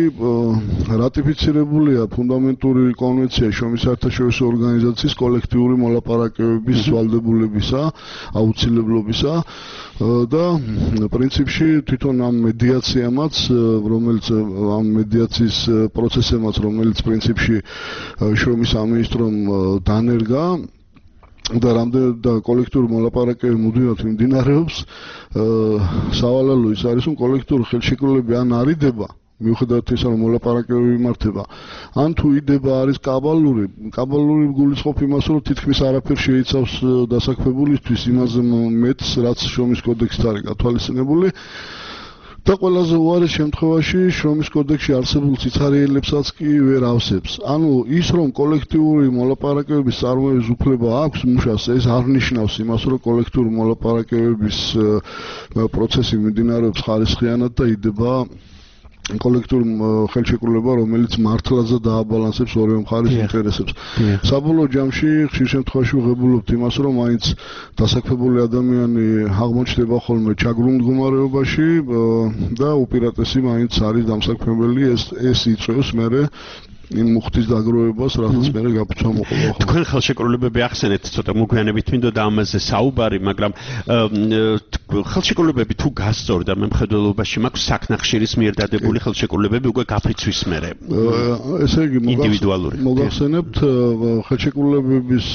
რატიფიცირებულია ფუნდამენტური კონვენცია შრომის საერთაშორისო ორგანიზაციის კოლექტიური მოლაპარაკებების ვალდებულებისა, აუცილებლობისა და პრინციპში თვითონ ამ მედიაციამაც, რომელიც ამ მედიაციის პროცესებმაც, რომელიც პრინციპში შრომის სამინისტრომ დანერგა და რამდენ და კოლექტიური მოლაპარაკებები მუდმივად მიმდინარეობს, სავალალო ის არის, რომ კოლექტიური ხელშეკრულებები ან არიდება მიუხედავად ისა რომ მოლაპარაკებები იმართება ან თუ იდება არის კაბალური კაბალური გულისხმობ იმას რომ თითქმის არაფერ შეიცავს დასაქმებულისთვის იმაზე მეტს რაც შრომის კოდექსით არის გათვალისწინებული და ყველაზე უარეს შემთხვევაში შრომის კოდექსში არსებულ სიცარიელებსაც კი ვერ ავსებს. ანუ ის რომ კოლექტიური მოლაპარაკებების წარმოების უფლება აქვს მუშას ეს არ ნიშნავს იმას რომ კოლექტიური მოლაპარაკებების პროცესი მიმდინარეობს ხარისხიანად და იდება კოლექტური ხელშეკრულება, რომელიც მართლაზე დააბალანსებს ორივე მხარის ინტერესებს. საბოლოო ჯამში ხშირ შემთხვევაში ვღებულობთ იმას, რომ მაინც დასაქმებული ადამიანი აღმოჩნდება ხოლმე ჩაგრულ მდგომარეობაში და უპირატესი მაინც არის დამსაქმებელი, ეს ეს იწვევს მერე იმ მუხტის დაგროვებას, რასაც მე გაფიცვა მოყოლა. თქვენ ხელშეკრულებები ახსენეთ, ცოტა მოგვიანებით მინდოდა ამაზე საუბარი, მაგრამ ხელშეკრულებები თუ გასწორდა მემხედველობაში მაქვს საქნახშირის მიერ დადებული ხელშეკრულებები უკვე გაფიცვის მერე. ესე იგი ინდივიდუალური. მოგახსენებთ ხელშეკრულებების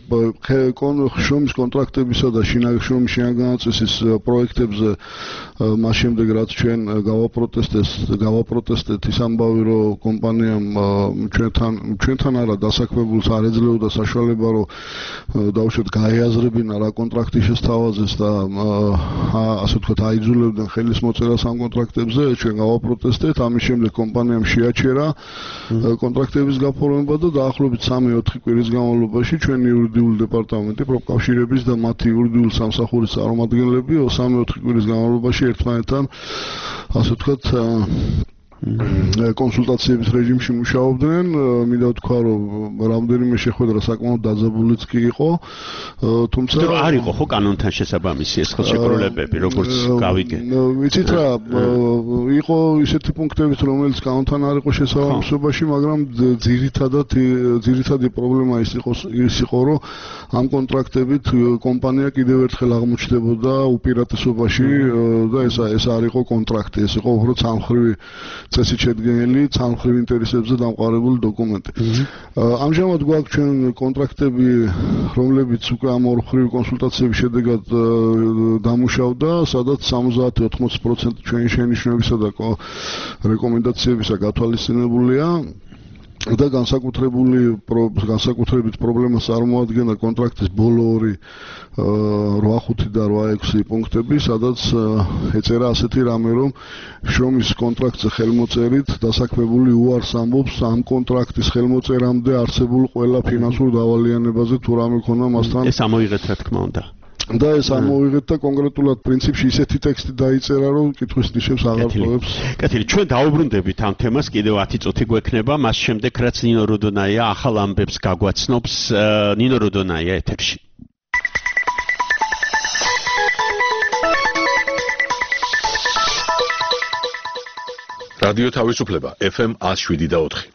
შრომის კონტრაქტებისა და შრომის შინაგანაწესის პროექტებზე მას შემდეგ რაც ჩვენ გავაპროტესტეთ, გავაპროტესტეთ ის ამბავი, რომ კომპანიამ ჩვენთან ჩვენთან არა დასაქმებულს არ ეძლეოდა საშუალება რომ დაუშვათ გაეაზრებინა რა კონტრაქტი შესთავაზეს და ასე ვთქვათ აიძულებდნენ ხელის მოწერას ამ კონტრაქტებზე ჩვენ გავაპროტესტეთ ამის შემდეგ კომპანიამ შეაჩერა კონტრაქტების გაფორმება და დაახლოებით სამი ოთხი კვირის განმავლობაში ჩვენი იურიდიული დეპარტამენტი პროფკავშირების და მათი იურიდიული სამსახურის წარმომადგენლები სამი ოთხი კვირის განმავლობაში ერთმანეთთან ასე ვთქვათ კონსულტაციების რეჟიმში მუშაობდნენ, მინდა ვთქვა, რომ რამდენიმე შეხვედრა საკმაოდ დაძაბულიც კი იყო, თუმცა არ იყო ხო კანონთან შესაბამისი ეს ხელშეკრულებები, როგორც გავიგე. ვიცით რა, იყო ისეთი პუნქტებიც, რომელიც კანონთან არ იყო შესაბამისობაში, მაგრამ ძირითადად ძირითადი პრობლემა ის იყო ის იყო, რომ ამ კონტრაქტებით კომპანია კიდევ ერთხელ აღმოჩნდებოდა უპირატესობაში და ეს ეს არ იყო კონტრაქტი, ეს იყო უფრო ცალმხრივი წესით შედგენილი ცალმხრივ ინტერესებზე დამყარებული დოკუმენტი. ამჟამად გვაქვს ჩვენ კონტრაქტები, რომლებიც უკვე ამ ორმხრივი კონსულტაციების შედეგად დამუშავდა, სადაც სამოცდაათი ოთხმოცი პროცენტი ჩვენი შენიშვნებისა და რეკომენდაციებისა გათვალისწინებულია. და განსაკუთრებული განსაკუთრებით პრობლემას წარმოადგენდა კონტრაქტის ბოლო ორი რვა ხუთი და რვა ექვსი პუნქტები, სადაც ეწერა ასეთი რამე, რომ შრომის კონტრაქტზე ხელმოწერით დასაქმებული უარს ამბობს ამ კონტრაქტის ხელმოწერამდე არსებულ ყველა ფინანსურ დავალიანებაზე თუ რამე ქონდა მასთან. ეს ამოიღეთ რა თქმა უნდა. და ეს ამოვიღეთ და კონკრეტულად პრინციპში ისეთი ტექსტი დაიწერა, რომ კითხვის ნიშნებს აღარ ყოფს. კეთილი, ჩვენ დაუბრუნდებით ამ თემას, კიდევ ათი წუთი გვექნება, მას შემდეგ რაც ნინო როდონაია ახალ ამბებს გაგვაცნობს. ნინო როდონაია ეთერში. რადიო თავისუფლება ეფ ემ one oh seven და four.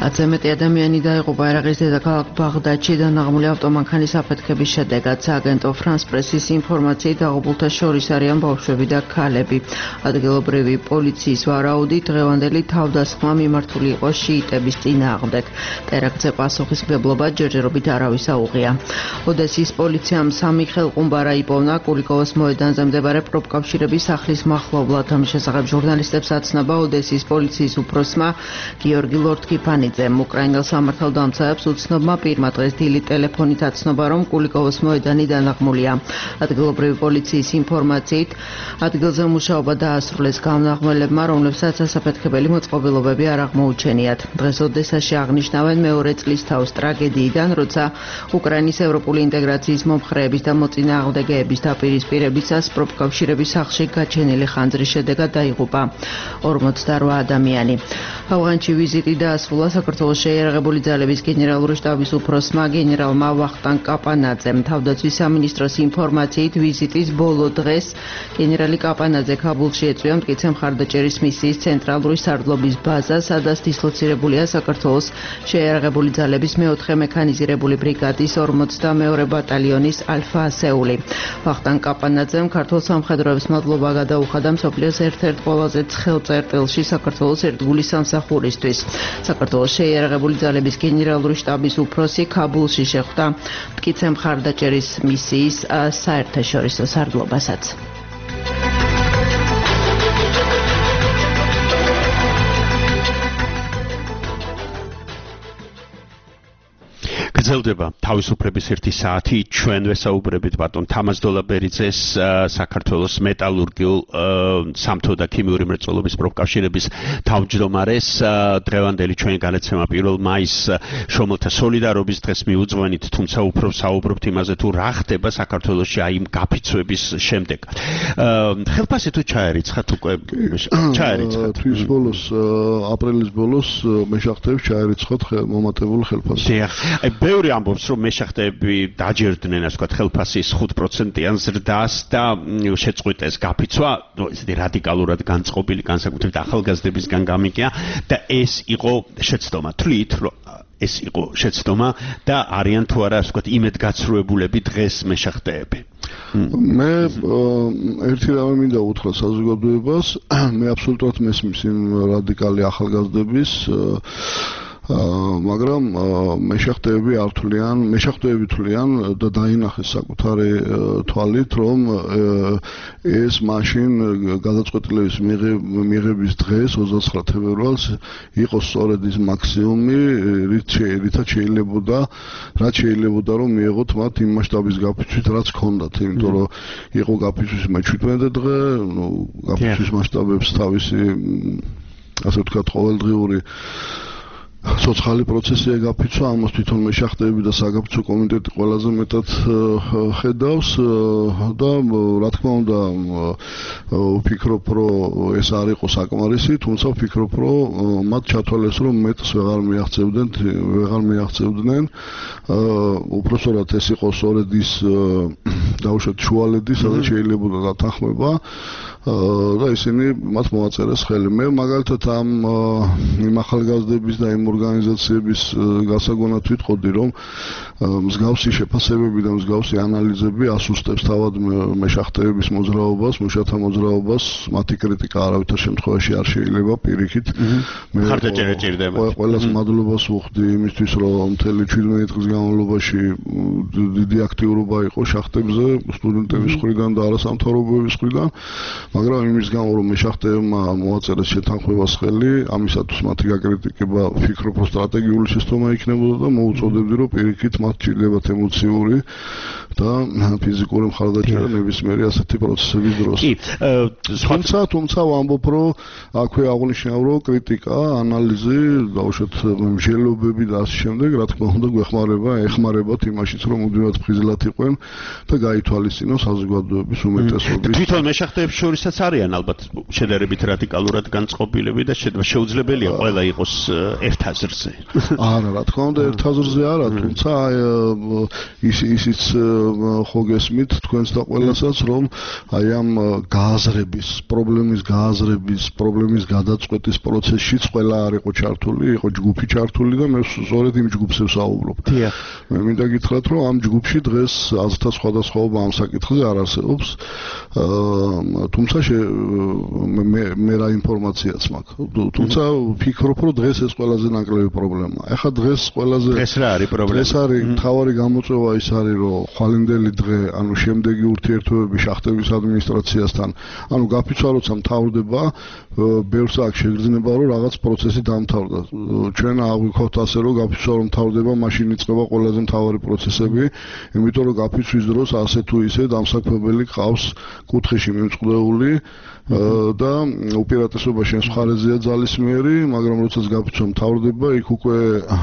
ათზე მეტი ადამიანი დაიღუპა ერაყის დედაქალაქ ბაღდადში დანაღმული ავტომანქანის აფეთქების შედეგად. სააგენტო ფრანს პრესის ინფორმაციით დაღუპულთა შორის არიან ბავშვები და ქალები. ადგილობრივი პოლიციის ვარაუდით დღევანდელი თავდასხმა მიმართული იყო შიიტების წინააღმდეგ. ტერაქტზე პასუხისმგებლობა ჯერჯერობით არავის აუღია. ოდესის პოლიციამ სამი ხელყუმბარა იპოვნა კულიკოვოს მოედანზე მდებარე პროფკავშირების სახლის მახლობლად. ამის შესახებ ჟურნალისტებს აცნობა ოდესის პოლიციის უფროსმა გიორგი ლორთქიფანიძემ. უკრაინელ სამართალდამცავებს უცნობმა პირმა დღეს დილით ტელეფონით აცნობა, რომ კულიკოვოს მოედანი დანაღმულია. ადგილობრივი პოლიციის ინფორმაციით ადგილზე მუშაობა დაასრულეს გამნაღმელებმა, რომლებსაც ასაფეთქებელი მოწყობილობები არ აღმოუჩენიათ. დღეს ოდესაში აღნიშნავენ მეორე წლის თავს ტრაგედიიდან, როცა უკრაინის ევროპული ინტეგრაციის მომხრეების და მოწინააღმდეგეების დაპირისპირებისას პროფკავშირების სახლში გაჩენილი ხანძრის შედეგად დაიღუპა ორმოცდარვა ადამიანი. ავღანში ვიზიტი დაასრულა საქართველოს შეიარაღებული ძალების გენერალური შტაბის უფროსმა გენერალმა ვახტანგ კაპანაძემ. თავდაცვის სამინისტროს ინფორმაციით ვიზიტის ბოლო დღეს გენერალი კაპანაძე ქაბულში ეწვია მტკიცე მხარდაჭერის მისიის ცენტრალური სარდლობის ბაზა, სადაც დისლოცირებულია საქართველოს შეიარაღებული ძალების მეოთხე მექანიზირებული ბრიგადის ორმოცდამეორე ბატალიონის ალფა ასეული. ვახტანგ კაპანაძემ ქართულ სამხედროებს მადლობა გადაუხადა მსოფლიოს ერთ-ერთ ყველაზე ცხელ წერტილში საქართველოს ერთგული სამსახურისთვის. საქართველოს შეიარაღებული ძალების გენერალური შტაბის უფროსი ქაბულში შეხვდა მტკიცე მხარდაჭერის მისიის საერთაშორისო სარდლობასაც. გრძელდება თავისუფლების ერთი საათი. ჩვენ ვესაუბრებით ბატონ თამაზ დოლაბერიძეს, საქართველოს მეტალურგიულ სამთო და ქიმიური მრეწველობის პროფკავშირების თავმჯდომარეს. დღევანდელი ჩვენი განაცემა პირველ მაისს შრომელთა სოლიდარობის დღეს მიუძღვენით, თუმცა უფრო საუბრობთ იმაზე, თუ რა ხდება საქართველოში აი იმ გაფიცვების შემდეგ. ხელფასი თუ ჩაერიცხათ უკვე ჩაერიცხათ. თვის ბოლოს აპრილის ბოლოს მეშახტეებს ჩაერიცხათ მომატებული ხელფასი. აი ბევრი ამბობს, რომ მეშახტეები დაჯერდნენ, ასე ვთქვათ, ხელფასის ხუთ პროცენტიან ზრდას და შეწყვიტეს გაფიცვა, ნუ ესეთი რადიკალურად განწყობილი, განსაკუთრებით ახალგაზრდებისგან გამიგია და ეს იყო შეცდომა. თვლით, რომ ეს იყო შეცდომა და არიან თუ არა, ასე ვთქვათ, იმედგაცრუებულები დღეს მეშახტეები. მე ერთი რამე მინდა უთხრა საზოგადოებას, მე აბსოლუტურად მესმის იმ რადიკალი ახალგაზრდების მაგრამ მეშახტეები არ თვლიან, მეშახტეები თვლიან და დაინახეს საკუთარი თვალით, რომ ეს მაშინ გადაწყვეტილების მიღების დღეს ოცდაცხრა თებერვალს იყო სწორედ ის მაქსიმუმი, რითაც შეიძლებოდა, რაც შეიძლებოდა რომ მიეღოთ მათ იმ მასშტაბის გაფიცვით, რაც ჰქონდათ, იმიტომ რომ იყო გაფიცვის მეჩვიდმეტე დღე, ნუ გაფიცვის მასშტაბებს თავისი ასე ვთქვათ ყოველდღიური სოციალური პროცესია გაფიცვა, ამას თვითონ მეშახტეები და საგაფიცვო კომიტეტი ყველაზე მეტად ხედავს და რა თქმა უნდა ვფიქრობ, რომ ეს არ იყო საკმარისი, თუმცა ვფიქრობ, რომ მათ ჩათვალეს, რომ მეტს ვეღარ მიაღწევდნენ, ვეღარ მიაღწევდნენ. უпростоრად ეს იყო სწორედ ის დაუშვათ შუალედი, სადაც შეიძლებოდა დათანხმება და ისინი მათ მოაწერეს ხელი. მე მაგალითად ამ იმ ახალგაზრდების და იმ ორგანიზაციების გასაგონად ვიტყოდი, რომ მსგავსი შეფასებები და მსგავსი ანალიზები ასუსტებს თავად მეშახტეების მოძრაობას, მუშათა მოძრაობას, მათი კრიტიკა არავითარ შემთხვევაში არ შეიძლება პირიქით. მე ხარდაჭერა ჭირდება. ყველას მადლობას ვუხდი იმისთვის, რომ მთელი შვიდმეტი წლის განმავლობაში დიდი აქტიურობა იყო შახტებზე, სტუდენტების მხრიდან და არასამთავრობოების მხრიდან. მაგრამ იმის გამო რომ მეშახტეებმა მოაწერეს შეთანხმებას ხელი, ამისათვის მათი გაკრიტიკება ვფიქრობ, რომ სტრატეგიული შეცდომა იქნებოდა და მოუწოდებდი, რომ პირიქით მათ ჭირდებათ ემოციური და ფიზიკური მხარდაჭერა ნებისმიერი ასეთი პროცესების დროს. თუმცა, თუმცა ვამბობ, რომ აქვე აღნიშნავ, რომ კრიტიკა, ანალიზი, დაუშვათ მსჯელობები და ასე შემდეგ, რა თქმა უნდა, გვეხმარება, ეხმარებათ იმაშიც, რომ მუდმივად ფხიზლად იყვნენ და გაითვალისწინოს საზოგადოების უმეტესობის. თვითონ მეშახტეებს შორის რომლებსაც არიან ალბათ შედარებით რადიკალურად განწყობილები და შეუძლებელია ყველა იყოს ერთ აზრზე. არა, რა თქმა უნდა, ერთ აზრზე არა, თუმცა ის ისიც ხო გესმით თქვენს და ყველასაც, რომ აი ამ გააზრების, პრობლემის გააზრების, პრობლემის გადაწყვეტის პროცესშიც ყველა არ იყო ჩართული, იყო ჯგუფი ჩართული და მე სწორედ იმ ჯგუფზე ვსაუბრობ. დიახ. მე მინდა გითხრათ, რომ ამ ჯგუფში დღეს აზრთა სხვადასხვაობა ამ საკითხზე არ არსებობს. თუმცა მე მე რა ინფორმაციაც მაქვს. თუმცა ვფიქრობ, რომ დღეს ეს ყველაზე ნაკლები პრობლემაა. ეხლა დღეს ყველაზე დღეს რა არის პრობლემა? ეს არის მთავარი გამოწვევა ის არის, რომ ხვალინდელი დღე, ანუ შემდეგი ურთიერთობები შახტების ადმინისტრაციასთან, ანუ გაფიცვა როცა მთავრდება, ბევრს აქ შეგრძნება, რომ რაღაც პროცესი დამთავრდა. ჩვენ აღვიქოთ ასე, რომ გაფიცვა რომ მთავრდება, მაშინ იწყება ყველაზე მთავარი პროცესები, იმიტომ რომ გაფიცვის დროს ასე თუ ისე დამსაქმებელი ყავს კუთხეში მიმწყდეული და უპირატესობა შენს მხარეზეა ძალისმიერი, მაგრამ როდესაც გაფიცვა მთავრდება, იქ უკვე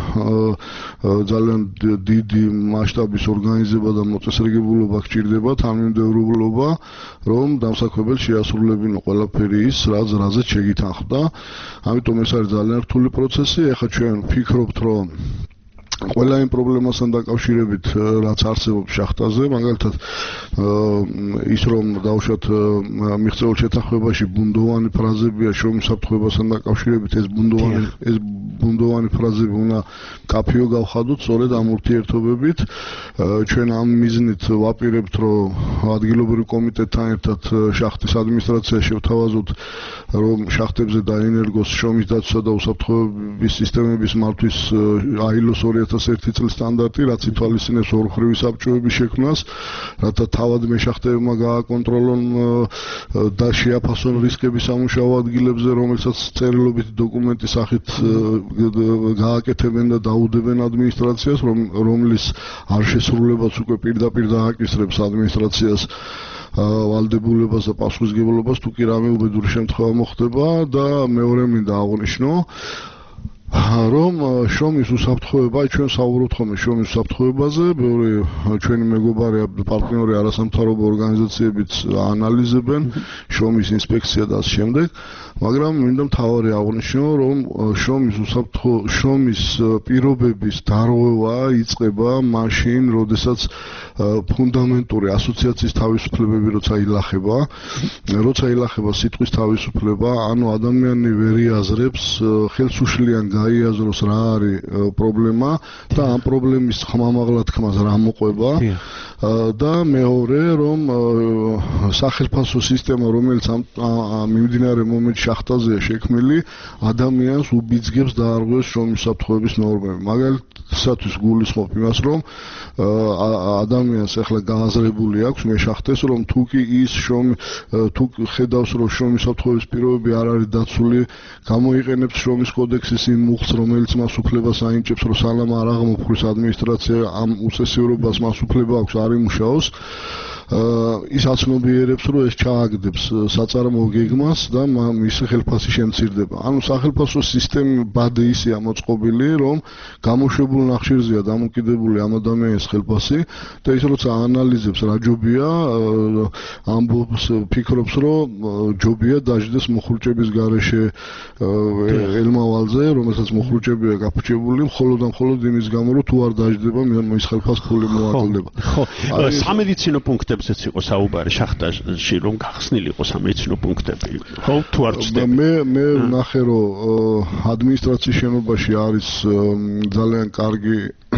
ძალიან დიდი მასშტაბის ორგანიზება და მოწესრიგებულობა გჭირდება, თანმიმდევრულობა, რომ დამსაქმებელს შეასრულებინო ყველაფერი ის, რაც რაზეც შეგითანხმდა. ამიტომ ეს არის ძალიან რთული პროცესი. ეხლა ჩვენ ვფიქრობთ, რომ ყველა იმ პრობლემასთან დაკავშირებით, რაც არსებობს შახტაზე, მაგალითად ის რომ დავუშვათ მიღწეულ შეთანხმებაში ბუნდოვანი ფრაზებია შრომის საფრთხეებასთან დაკავშირებით, ეს ბუნდოვანი ეს ბუნდოვანი ფრაზები უნდა კაფიო გავხადოთ სწორედ ამ ურთიერთობებით. ჩვენ ამ მიზნით ვაპირებთ, რომ ადგილობრივ კომიტეტთან ერთად შახტის ადმინისტრაცია შევთავაზოთ, რომ შახტებზე დაენერგოს შრომის დაცვა და უსაფრთხოების სისტემების მართვის აი ელ ოს ორი ათას ერთი წლის სტანდარტი, რაც ითვალისწინებს ორმხრივი საბჭოების შექმნას, რათა თავად მეშახტებმა გააკონტროლონ და შეაფასონ რისკები სამუშაო ადგილებზე, რომელსაც წერილობითი დოკუმენტის სახით გააკეთებენ და დაუდებენ ადმინისტრაციას, რომლის არ შესრულებაც უკვე პირდაპირ დააკისრებს ადმინისტრაციას ვალდებულებას და პასუხისმგებლობას, თუ კი რამე უბედური შემთხვევა მოხდება და მეორე მინდა აღვნიშნო, რომ შრომის უსაფრთხოება, ჩვენ საუბრობთ ხოლმე შრომის უსაფრთხოებაზე, ბევრი ჩვენი მეგობარი პარტნიორი არასამთავრობო ორგანიზაციებიც ანალიზებენ შრომის ინსპექცია და ამ შემდეგ, მაგრამ მინდა მთავარი აღვნიშნო, რომ შრომის უსაფრთხო შრომის პირობების დარღვევა იწყება მაშინ, როდესაც ფუნდამენტური ასოციაციის თავისუფლებები როცა ილახება, როცა ილახება სიტყვის თავისუფლება, ანუ ადამიანი ვერ იაზრებს ხელსუშლიან გაიაზროს რა არის პრობლემა და ამ პრობლემის ხმამაღლა თქმას რა მოყვება და მეორე რომ სახელმწიფო სისტემა რომელიც ამ მიმდინარე მომენტში შახტაზეა შექმნილი ადამიანს უბიძგებს დაარღვევს შრომის საფრთხეების ნორმები. მაგალითად გულისხმობ იმას რომ ადამიანს ახლა გააზრებული აქვს მე შახტეს რომ თუ კი ის შრომი თუ ხედავს რომ შრომის საფრთხეების პირობები არ არის დაცული, გამოიყენებს შრომის კოდექსის იმ მუხლს რომელიც მას უფლებას აინჭებს რომ სანამ არ აღმოფხვის ადმინისტრაცია ამ უსესიურობას მას უფლება აქვს არ იმუშაოს, ის აცნობიერებს რომ ეს ჩააგდებს საწარმოო გეგმას და მისი ხელფასი შემცირდება. ანუ სახელმწიფო სისტემა ბადე ისეა მოწყობილი რომ გამოშვებულ ნახშირზეა დამოკიდებული ამ ადამიანის ხელფასი და ის როცა ანალიზებს რა ჯობია, ამბობს ფიქრობს რომ ჯობია დაждდეს მოხურჭების გარეშე ელმავალზე, რომელსაც მოხურჭებია გაფუჭებული, მხოლოდ და მხოლოდ იმის გამო რომ თუ არ დაждდება მის ხელფასს ფული მოაკლდება. ხო, სამედიცინო პუნქტებზეც იყო საუბარი შახტაში რომ გახსნილი იყო სამედიცინო პუნქტები. ხო, თუ არ ვწდები. მე მე ვნახე რომ ადმინისტრაციის შენობაში არის ძალიან კარგი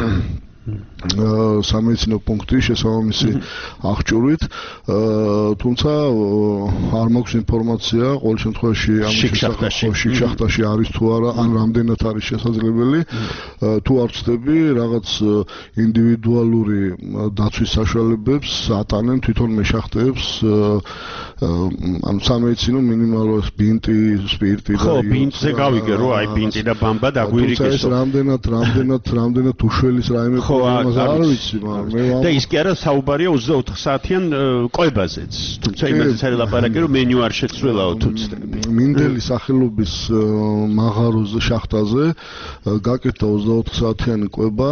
სამედიცინო პუნქტი შესაბამისი აღჭურვით, თუმცა არ მაქვს ინფორმაცია ყოველ შემთხვევაში ამ შახტაში არის თუ არა, ან რამდენად არის შესაძლებელი. თუ არ ვწდები, რაღაც ინდივიდუალური დაცვის საშუალებებს ატანენ თვითონ მეშახტეებს, ანუ სამედიცინო მინიმალურ ბინტი, სპირტი და ხო, ბინტზე გავიგე რომ აი ბინტი და ბამბა დაგვირიგეს. თუმცა ეს რამდენად, რამდენად, რამდენად უშველის რაიმე პრობლემას არ ვიცი, მაგრამ მე და ის კი არა საუბარია ოცდაოთხ საათიან კვებაზეც. თუმცა იმაზე არის ლაპარაკი, რომ მენიუ არ შეცვლილაო თუ ცდები. მინდელი სახელობის მაღაროზე შახტაზე გაკეთდა ოცდაოთხ საათიანი კვება,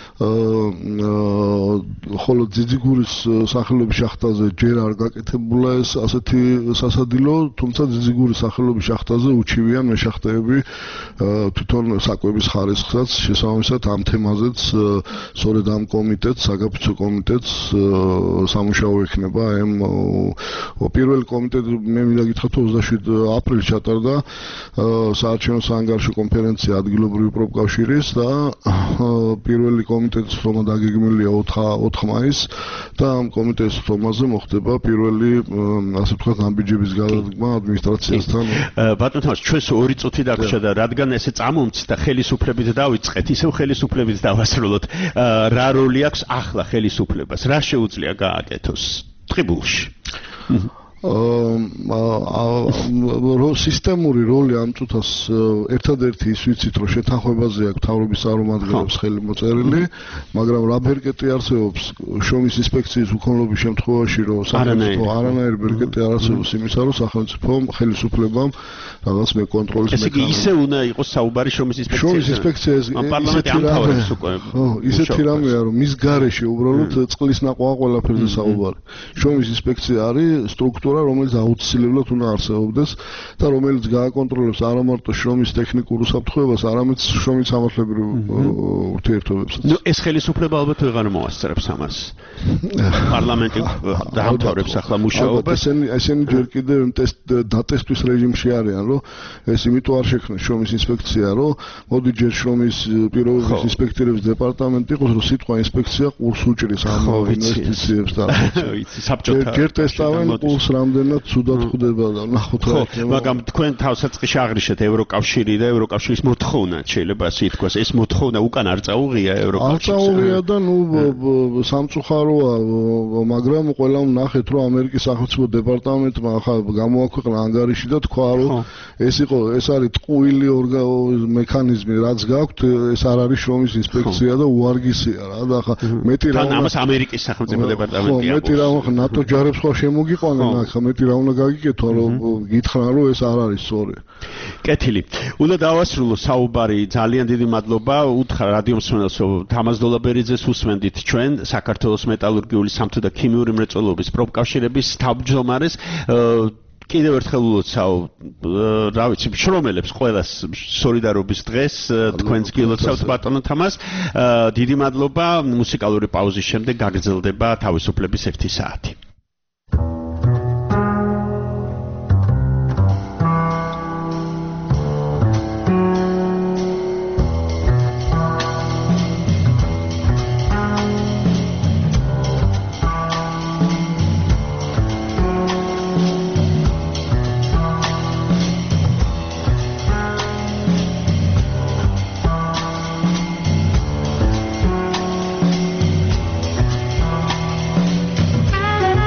ხოლო ძიძიგურის სახელობის შახტაზე ჯერ არ გაკეთებულა ეს ასეთი სასადილო, თუმცა ძიძიგურის სახელობის შახტაზე უჩივიან მეშახტეები თვითონ საკვების ხარისხსაც, შესაბამისად ამ თემაზეც სწორედ ამ კომიტეტს, საგაფიცო კომიტეტს სამუშაო ექნება. ამ პირველი კომიტეტი მე მინდა გითხრათ ოცდაშვიდ აპრილს ჩატარდა საარჩევნო საანგარიშო კონფერენცია ადგილობრივი პროფკავშირის და პირველი კომიტეტის ფორმა დაგეგმილია ოთხ მაისს და ამ კომიტეტის ფორმაზე მოხდება პირველი ასე ვთქვათ ამბიჯების გადადგმა ადმინისტრაციასთან. ბატონ თამაშ, ჩვენს ორი წუთი დაგვრჩა და რადგან ესე წამომცდა ხელისუფლებით დავიწყეთ, ისევ ხელისუფლებით დავასრულოთ. რა როლი აქვს ახლა ხელისუფლებას? რა შეუძლია გააკეთოს ტყიბულში? სისტემური როლი ამ წუთას ერთადერთი ის ვიცით, რომ შეთანხმებაზე აქვს მთავრობის წარმომადგენლებს ხელი მოწერილი, მაგრამ რა ბერკეტი არსებობს შრომის ინსპექციის უქონლობის შემთხვევაში, რომ სახელმწიფო არანაირი ბერკეტი არ არსებობს იმისა, რომ სახელმწიფომ ხელისუფლებამ რაღაც მე კონტროლის მექანიზმი. ესე იგი ისე უნდა იყოს საუბარი შრომის ინსპექციის. შრომის ინსპექცია პარლამენტი ამთავრებს უკვე. ხო, ისეთი რამეა, რომ მის გარეშე უბრალოდ წყლის ნაყვავა ყველაფერზე საუბარი. შრომის ინსპექცია არის სტრუქტურა, რომელიც აუცილებლად უნდა არსებობდეს და რომელიც გააკონტროლებს არა მარტო შრომის ტექნიკურ უსაფრთხოებას, არამედ შრომის სამართლებრივ ურთიერთობებსაც. ნუ ეს ხელისუფლება ალბათ ვეღარ მოასწრებს ამას. პარლამენტი დაამთავრებს ახლა მუშაობას. ესენი ესენი ჯერ კიდევ დატესტვის რეჟიმში არიან, რომ ეს იმიტომ არ შექმნეს შრომის ინსპექცია, რომ მოდი ჯერ შრომის პიროვნების ინსპექტორების დეპარტამენტი იყოს, რომ სიტყვა ინსპექცია ყურს უჭრის ამ ინვესტიციებს და ვიცი, საბჭოთა. ჯერ ტესტავენ ყურს რამდენად ცუდად ხვდება და ნახოთ რა. მაგრამ თქვენ თავსაწყისში აღნიშნეთ ევროკავშირი და ევროკავშირის მოთხოვნა, შეიძლება ასე ითქვას, ეს მოთხოვნა უკან არ წაუღია ევროკავშირს. არ წაუღია და ნუ სამწუხაროა, მაგრამ ყველამ ნახეთ, რომ ამერიკის სახელმწიფო დეპარტამენტმა ახლა გამოაქვეყნა ანგარიში და თქვა, რომ ეს იყო ეს არის ტყუილი მექანიზმი, რაც გაქვთ, ეს არ არის შრომის ინსპექცია და უარგისია რა. და ახლა მეტი რა ამას ამერიკის სახელმწიფო დეპარტამენტი ამბობს. მეტი რა ნატო ჯარებს ხო შემოგიყვანენ ახლა მეტი რა უნდა გაგიკეთო, რომ გითხრან, რომ ეს არ არის სწორი. კეთილი. უნდა დავასრულო საუბარი. ძალიან დიდი მადლობა. უთხრა რადიო მსმენელს, რომ თამაზ დოლაბერიძეს უსმენდით ჩვენ, საქართველოს მეტალურგიული სამთო და ქიმიური მრეწველობის პროფკავშირების თავმჯდომარეს. კიდევ ერთხელ ულოცავ, რა ვიცი, შრომელებს ყველას სოლიდარობის დღეს თქვენს გილოცავთ ბატონო თამაზ. დიდი მადლობა. მუსიკალური პაუზის შემდეგ გაგრძელდება თავისუფლების ერთი საათი. Thank you.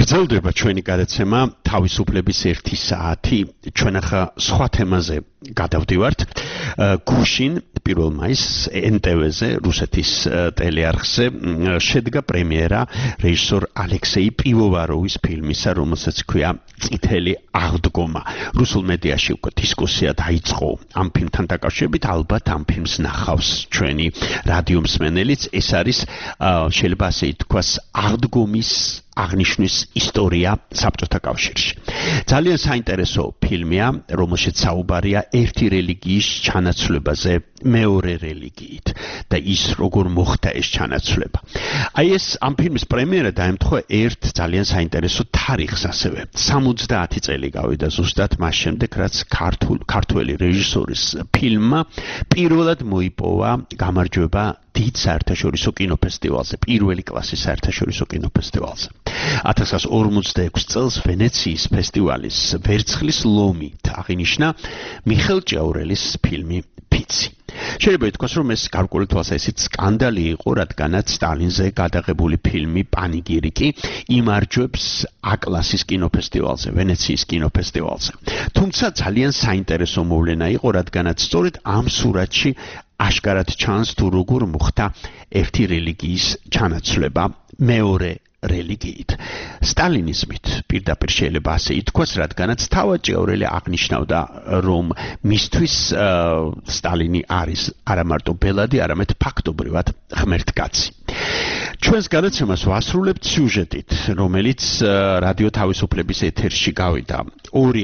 გრძელდება ჩვენი გადაცემა თავისუფლების ერთი საათი. ჩვენ ახლა სხვა თემაზე გადავდივართ. გუშინ პირველ მაისს ენ ტე ვე-ზე, რუსეთის ტელეარხზე შედგა პრემიერა რეჟისორ ალექსეი პივოვაროვის ფილმისა, რომელსაც ჰქვია წითელი აღდგომა. რუსულ მედიაში უკვე დისკუსია დაიწყო ამ ფილმთან დაკავშირებით, ალბათ ამ ფილმს ნახავს ჩვენი რადიო მსმენელიც. ეს არის შეიძლება ასე ითქვას აღდგომის აღნიშნვის ისტორია საბჭოთა კავშირში. ძალიან საინტერესო ფილმია, რომელშიც საუბარია ერთი რელიგიის ჩანაცვლებაზე მეორე რელიგიით და ის როგორ მოხდა ეს ჩანაცვლება. აი ეს ამ ფილმის პრემიერა დაემთხვა ერთ ძალიან საინტერესო თარიღს ასევე. სამოცდაათი წელი გავიდა ზუსტად მას შემდეგ, რაც ქართველი რეჟისორის ფილმმა პირველად მოიპოვა გამარჯვება დიდ საერთაშორისო კინოფესტივალზე, პირველი კლასის საერთაშორისო კინოფესტივალზე. ათას ათას ორმოცდაექვსი წელს ვენეციის ფესტივალის ვერცხლის ლომით აღინიშნა მიხეილ ჭიაურელის ფილმი ფიცი. შეიძლება ითქვას, რომ ეს გარკვეული თვალსაზრისით სკანდალი იყო, რადგანაც სტალინზე გადაღებული ფილმი პანიგირიკი იმარჯვებს ა კლასის კინოფესტივალზე, ვენეციის კინოფესტივალზე. თუმცა ძალიან საინტერესო მოვლენა იყო, რადგანაც სწორედ ამ სურათში აშკარად ჩანს თუ როგორ მოხდა ერთი რელიგიის ჩანაცვლება მეორე რელიგიით. სტალინიზმით პირდაპირ შეიძლება ასე ითქვას, რადგანაც თავად ჭიაურელი აღნიშნავდა, რომ მისთვის სტალინი არის არა მარტო ბელადი, არამედ ფაქტობრივად ღმერთკაცი. ჩვენს გადაცემას ვასრულებთ სიუჟეტით, რომელიც რადიო თავისუფლების ეთერში გავიდა ორი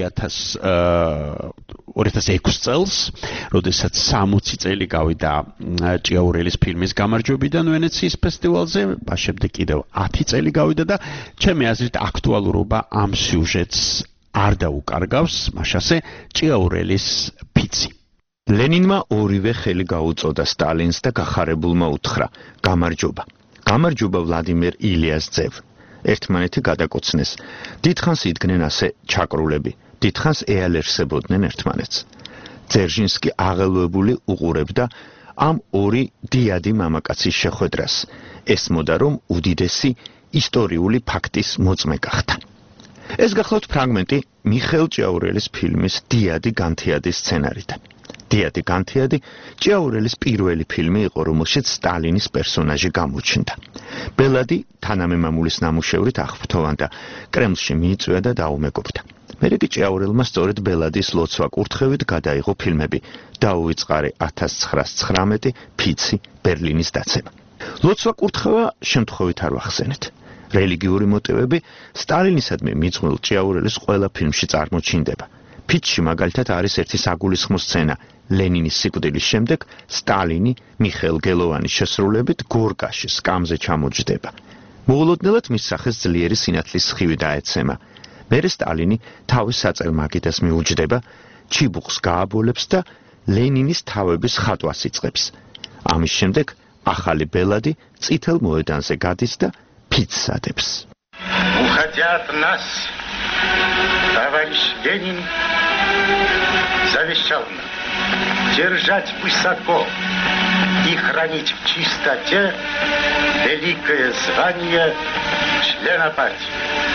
ათას ექვსი წელს, როდესაც სამოცი წელი გავიდა ჭიაურელის ფილმის გამარჯვებიდან ვენეციის ფესტივალზე, მას შემდეგ კიდევ ათი წელი გავიდა და ჩემი აზრით აქტუალურობა ამ სიუჟეტს არ დაუკარგავს, მაშასე ჭიაურელის ფიცი. ლენინმა ორივე ხელი გაუწოდა სტალინს და გახარებულმა უთხრა: გამარჯობა. გამარჯობა ვლადიმერ ილიას ძევ. ერთმანეთი გადაკოცნეს. დიდხანს იდგნენ ასე ჩაკრულები. დიდხანს ეალერსებოდნენ ერთმანეთს. ძერჟინსკი აღელვებული უყურებდა ამ ორი დიადი მამაკაცის შეხვედრას. ესმოდა, რომ უდიდესი ისტორიული ფაქტის მოწმე გახდა. ეს გახლავთ ფრაგმენტი მიხეილ ჭიაურელის ფილმის დიადი განთიადის სცენარიდან. დიადი განთიადი ჭიაურელის პირველი ფილმი იყო, რომელშიც სტალინის პერსონაჟი გამოჩნდა. ბელადი თანამემამულის ნამუშევრით აღფრთოვანდა, კრემლში მიიწვია და დაუმეგობრდა. მერე კი ჭიაურელმა სწორედ ბელადის ლოცვა კურთხევით გადაიღო ფილმები „დაუვიწყარი ათას ცხრაას ცხრამეტი“, „ფიცი“, „ბერლინის დაცემა“. ლოცვა კურთხევა შემთხვევით არ ვახსენეთ. რელიგიური მოტივები სტალინისადმი მიძღვნილ ჭიაურელის ყველა ფილმში წარმოჩინდება. ფიცში მაგალითად არის ერთი საგულისხმო სცენა. ლენინის სიკვდილის შემდეგ სტალინი მიხეილ გელოვანის შესრულებით გორგაში სკამზე ჩამოჯდება. მოულოდნელად მის სახეს ძლიერი სინათლის სხივი დაეცემა. მერე სტალინი თავის საწელმაგიდას მიუჯდება, ჩიბუხს გააბოლებს და ლენინის თავების ხატვას იწყებს. ამის შემდეგ ახალი ბელადი წითელ მოედანზე გადის და ფიცს ადებს. Уходя от нас, товарищ Ленин завещал нам держать высоко и хранить в чистоте великое звание члена партии.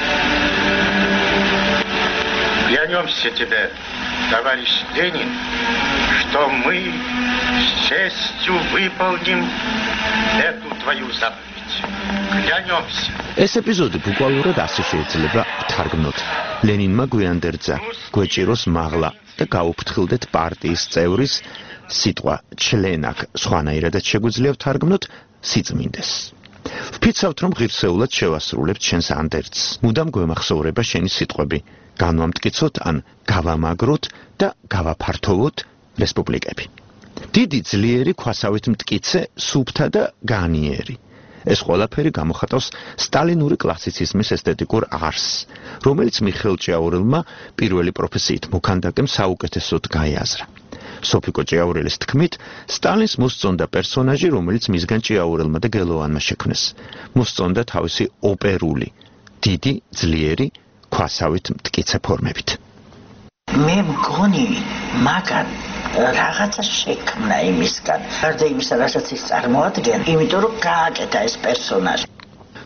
Клянемся тебе, товарищ Ленин, что мы с честью выполним эту твою заповедь. Клянемся. ეს ეპიზოდი ბუკვალურად ასე შეიძლება ვთარგმნოთ. ლენინმა გვიანდერძა, გვეჭიროს მაღლა და გაუფრთხილდეთ პარტიის წევრის სიტყვა ჩლენაკ, სხვანაირადაც შეგვიძლია ვთარგმნოთ სიწმინდეს. ვფიცავთ, რომ ღირსეულად შევასრულებთ შენს ანდერძს. მუდამ გვემახსოვრება შენი სიტყვები. განვამტკიცოთ ან გავამაგროთ და გავაფართოვოთ რესპუბლიკები. დიდი ძლიერი ქვასავით მტკიცე, სუფთა და განიერი. ეს ყველაფერი გამოხატავს სტალინური კლასიციზმის ესთეტიკურ არსს, რომელიც მიხეილ ჭიაურელმა პირველი პროფესიით მოქანდაკემ საუკეთესოდ გაიაზრა. სოფიკო ჭიაურელის თქმით, სტალინს მოსწონდა პერსონაჟი, რომელიც მისგან ჭიაურელმა და გელოვანმა შექმნეს. მოსწონდა თავისი ოპერული, დიდი, ძლიერი, ქვასავით მტკიცე ფორმებით. მე მგონი მაგან რაღაცა შექმნა იმისგან, გარდა იმისა, რასაც ის წარმოადგენს, იმიტომ რომ გააკეთა ეს პერსონაჟი.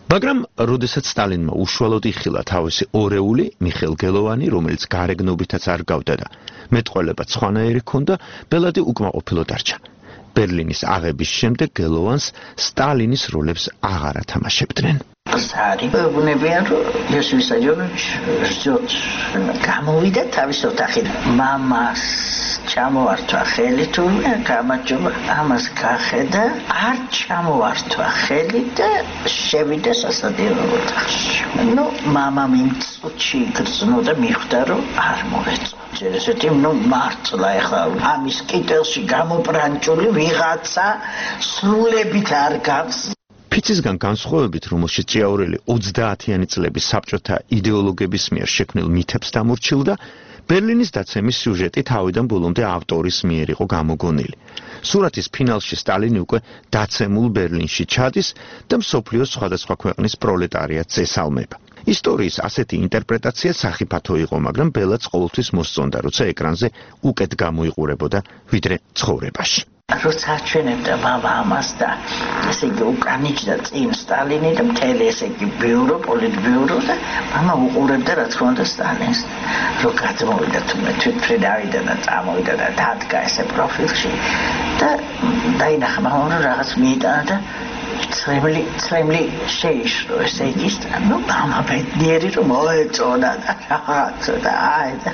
მაგრამ როდესაც სტალინმა უშუალოდ იხილა თავისი ორეული მიხეილ გელოვანი, რომელიც გარეგნობითაც არ გავდა და მეტყველებაც სხვანაირი ჰქონდა, ბელადი უკმაყოფილო დარჩა. ბერლინის აღების შემდეგ გელოვანს სტალინის როლებს აღარ ათამაშებდნენ. Sari, bunebიან რომ ეს ვისაჯობ ზოთ გამოვიდა თავის ოთახი. მამას ჩამოვართვა ხელი თუ გამარჯობა ამას გახედა არ ჩამოვართვა ხელი და შევიდა სასადიო ოთახში. ნუ მამამ იმ წუთში გრძნო და მიხვდა რომ არ მოეწო. ესეთი ნუ მართლა ეხლა ამის კიტელში გამოპრანჭული ვიღაცა სრულებით არ გავს. ფიცისგან განსხვავებით, რომელშიც ჭიაურელი ოცდაათიანი წლების საბჭოთა იდეოლოგების მიერ შექმნილ მითებს დამორჩილდა, ბერლინის დაცემის სიუჟეტი თავიდან ბოლომდე ავტორის მიერ იყო გამოგონილი. სურათის ფინალში სტალინი უკვე დაცემულ ბერლინში ჩადის და მსოფლიოს სხვადასხვა ქვეყნის პროლეტარიატს ესალმება. ისტორიის ასეთი ინტერპრეტაცია სახიფათო იყო, მაგრამ ბელადს ყოველთვის მოსწონდა, როცა ეკრანზე უკეთ გამოიყურებოდა, ვიდრე ცხოვრებაში. როცა ჩვენებდა მამა ამას და ესე იგი უკანიჭდა წინ სტალინი და მთელი ესე იგი ბიურო, პოლიტბიურო და მამა უყურებდა რა თქმა უნდა სტალინს. რო გადმოვიდა თუმე თვითფრინავიდან და წამოვიდა და დადგა ესე პროფილში და დაინახა მამა რომ რაღაც მიიტანა და წრემლი წრემლი შეიშრო ესე იგი ნუ მამა ბედნიერი რომ მოეწონა და რაღაც და აი და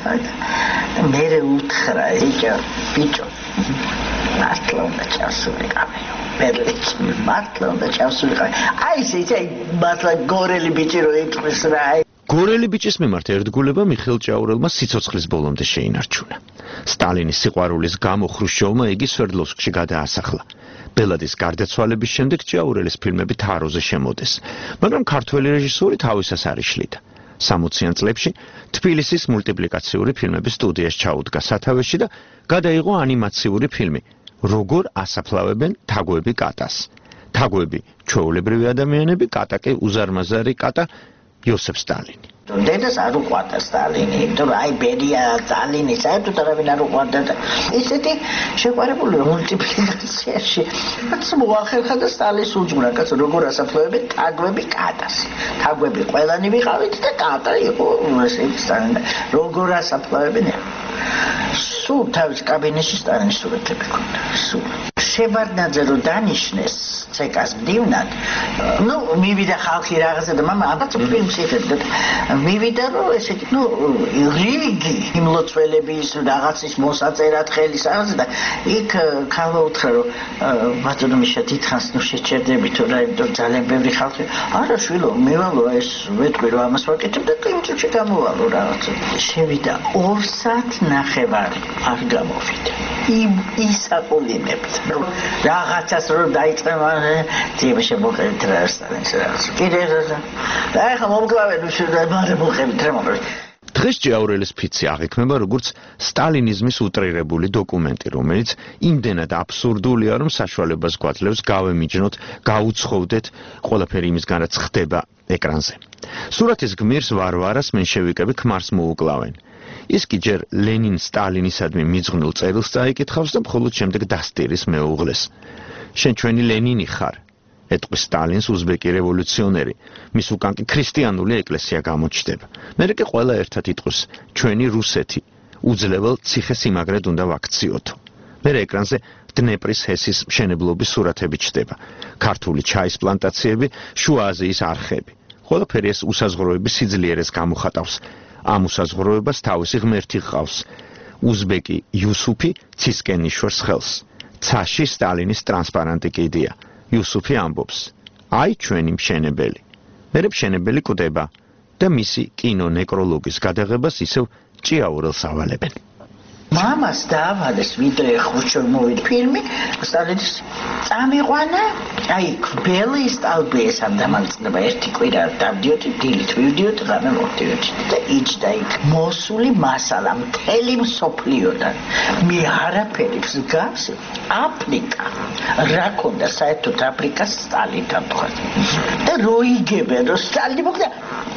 მე უთხრა იცი ბიჭო მართლა უნდა ჩავსულიყავი ბერლინში მართლა უნდა ჩავსულიყავი აი ესე მართლა გორელი ბიჭი რო იტყვის რა გორელი ბიჭის მიმართ ერთგულება მიხეილ ჭიაურელმა სიცოცხლის ბოლომდე შეინარჩუნა. სტალინის სიყვარულის გამო ხრუშჩოვმა იგი სვერდლოვსკში გადაასახლა. ბელადის გარდაცვალების შემდეგ ჭიაურელის ფილმები თაროზე შემოდეს, მაგრამ ქართველი რეჟისორი თავისას არ იშლიდა. სამოციან წლებში თბილისის მულტიპლიკაციური ფილმების სტუდიაში ჩაუდგა სათავეში და გადაიღო ანიმაციური ფილმი როგორ ასაფლავებენ თაგვები კატას. თაგვები ჩვეულებრივი ადამიანები, კატა კი უზარმაზარი კატა იოსებ სტალინი. დედას არ უყვარდა სტალინი, იმიტომ რომ აი ბერია სტალინი საერთოდ არავინ არ უყვარდა და ისეთი შეყვარებული მულტიპლიკაციაში. რაც მოახერხა და სტალინის უძღვნა, კაც როგორ ასაფლავებენ თაგვები კატას. თაგვები ყველანი ვიყავით და კატა იყო ესე სტალინი. როგორ ასაფლავებენ? სულ თავის კაბინეტში სტალინის სურათები ქონდა. სულ შევარდნაძე რო დანიშნეს ცეკას მდივნად, ნუ მივიდა ხალხი რაღაცა და მამა აბაც ფილმს იხედა და მივიდა რომ ესე ნუ რიგი იმლოცველების რაღაცის მოსაწერად ხელის რაღაცა და იქ ქალმა უთხრა რომ ბატონო მიშა დიდხანს ნუ შეჩერდები თუ რა იმიტომ ძალიან ბევრი ხალხი არა შვილო მევალო ეს ვეთქვი რომ ამას ვაკეთებ და იმ წუთში გამოვალო რაღაცა შევიდა ორ საათ ნახევარი არ გამოვიდა იმ ისაყოლინებდა რაღაცას რომ დაიწყება თემ შემოყევით რა სტალინს რაღაც კიდე და ახლა მომკლავენ მარე მოხებით რა მომრ დღეს ჭიაურელის ფიცი აღიქმება როგორც სტალინიზმის უტრირებული დოკუმენტი, რომელიც იმდენად აბსურდულია, რომ საშუალებას გვაძლევს გავემიჯნოთ, გაუცხოვდეთ ყველაფერი იმისგან, რაც ხდება ეკრანზე. სურათის გმირს ვარვარას მენშევიკები ქმარს მოუკლავენ. ის კი ჯერ ლენინ სტალინისადმი მიძღვნილ წერილს წაიკითხავს და მხოლოდ შემდეგ დასტირის მეუღლეს. შენ ჩვენი ლენინი ხარ. ეტყვის სტალინს უზბეკი რევოლუციონერი, მის უკან კი ქრისტიანული ეკლესია გამოჩნდება. მერე კი ყველა ერთად იტყვის ჩვენი რუსეთი, უძლებელ ციხე-სიმაგრედ უნდა ვაქციოთო. მერე ეკრანზე დნეპრის ჰესის მშენებლობის სურათები ჩნდება. ქართული ჩაის პლანტაციები, შუა აზიის არხები. ყველაფერი ეს უსაზღროების სიძლიერეს გამოხატავს. ამ უსაზღროებას თავისი ღმერთი ჰყავს. უზბეკი იუსუფი ცისკენ იშვერს ხელს. ცაში სტალინის ტრანსპარანტი კიდია. იუსუფი ამბობს, აი ჩვენი მშენებელი. მერე მშენებელი კვდება და მისი კინონეკროლოგის გადაღებას ისევ ჭიაურელს ავალებენ. მამას დაავალეს ვიდრე ხრუშჩოვი მოვიდა ფილმი სტალინის წამიყვანა აი ბელი სტალბი ეს ამ დამალწნება ერთი კვირა დავდიოდი დილით ვივდიოდი ღამე მოვდიოდი და იჯდა იქ მოსული მასალა მთელი მსოფლიოდან მე არაფერი მსგავსი აფრიკა რა ქონდა საერთოდ აფრიკას სტალინთან თქვა და როიგებენ რომ სტალინი მოგდა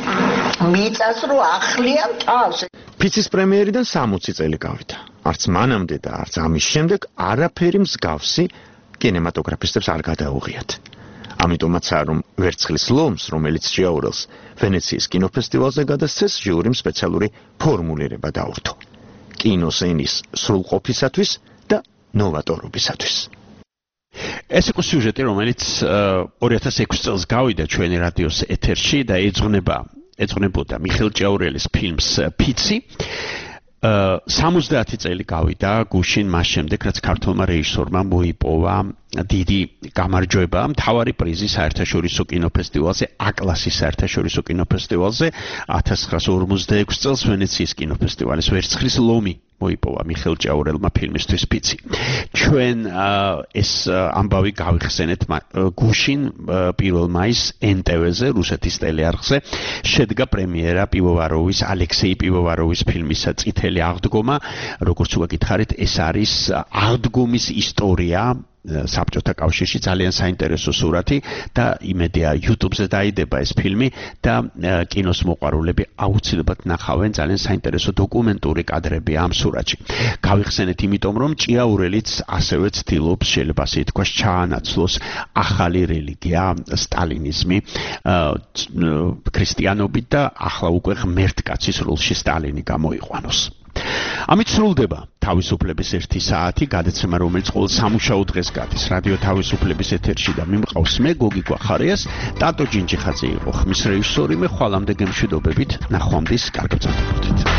მიწას რო ახლიან თავს ფიცის პრემიერიდან სამოცი წელი გავიდა. არც მანამდე და არც ამის შემდეგ არაფერი მსგავსი კინემატოგრაფისტებს არ გადაუღიათ. ამიტომაცაა, რომ ვერცხლის ლომს, რომელიც ჭიაურელს ვენეციის კინოფესტივალზე გადასცეს, ჟიურიმ სპეციალური ფორმულირება დაურთო. კინოს ენის სრულყოფისათვის და ნოვატორობისათვის. ეს იყო სიუჟეტი, რომელიც ორი ათას ექვსი წელს გავიდა ჩვენი რადიოს ეთერში და ეძღვნება ეძღვნებოდა მიხეილ ჭიაურელის ფილმს ფიცი. სამოცდაათი წელი გავიდა გუშინ მას შემდეგ, რაც ქართულმა რეჟისორმა მოიპოვა დიდი გამარჯვება მთავარი პრიზი საერთაშორისო კინოფესტივალზე, A-კლასის საერთაშორისო კინოფესტივალზე ათას ცხრაასა ორმოცდაექვსი წელს ვენეციის კინოფესტივალის ვერცხლის ლომი მოიპოვა მიხეილ ჭიაურელმა ფილმისთვის ფიცი. ჩვენ ეს ამბავი გავიხსენეთ გუშინ პირველ მაისს ენ ტე ვე-ზე, რუსეთის ტელეარხზე შედგა პრემიერა პივოვაროვის, ალექსეი პივოვაროვის ფილმისა წითელი აღდგომა. როგორც უგითხარით, ეს არის აღდგომის ისტორია საბჭოთა კავშირში, ძალიან საინტერესო სურათი და იმედია YouTube-ზე დაიდება ეს ფილმი და კინოს მოყვარულები აუცილებლად ნახავენ, ძალიან საინტერესო დოკუმენტური კადრები ამ სურათში. გავიხსენეთ იმიტომ, რომ ჭიაურელიც ასევე ცდილობს, შეიძლება ასე ითქვას, ჩაანაცვლოს ახალი რელიგია, სტალინიზმი ქრისტიანობით და ახლა უკვე ღმერთკაცის როლში სტალინი გამოიყვანოს. ამით სრულდება თავისუფლების ერთი საათი, გადაცემა, რომელიც ყოველ სამუშაო დღეს გადის რადიო თავისუფლების ეთერში და მიმყავს მე გოგი გვახარიას, ტატო ჯინჯიხაძე იყო ხმის რეჟისორი, მე ხვალამდე გემშვიდობებით, ნახვამდის, კარგ ბრძანებოდით.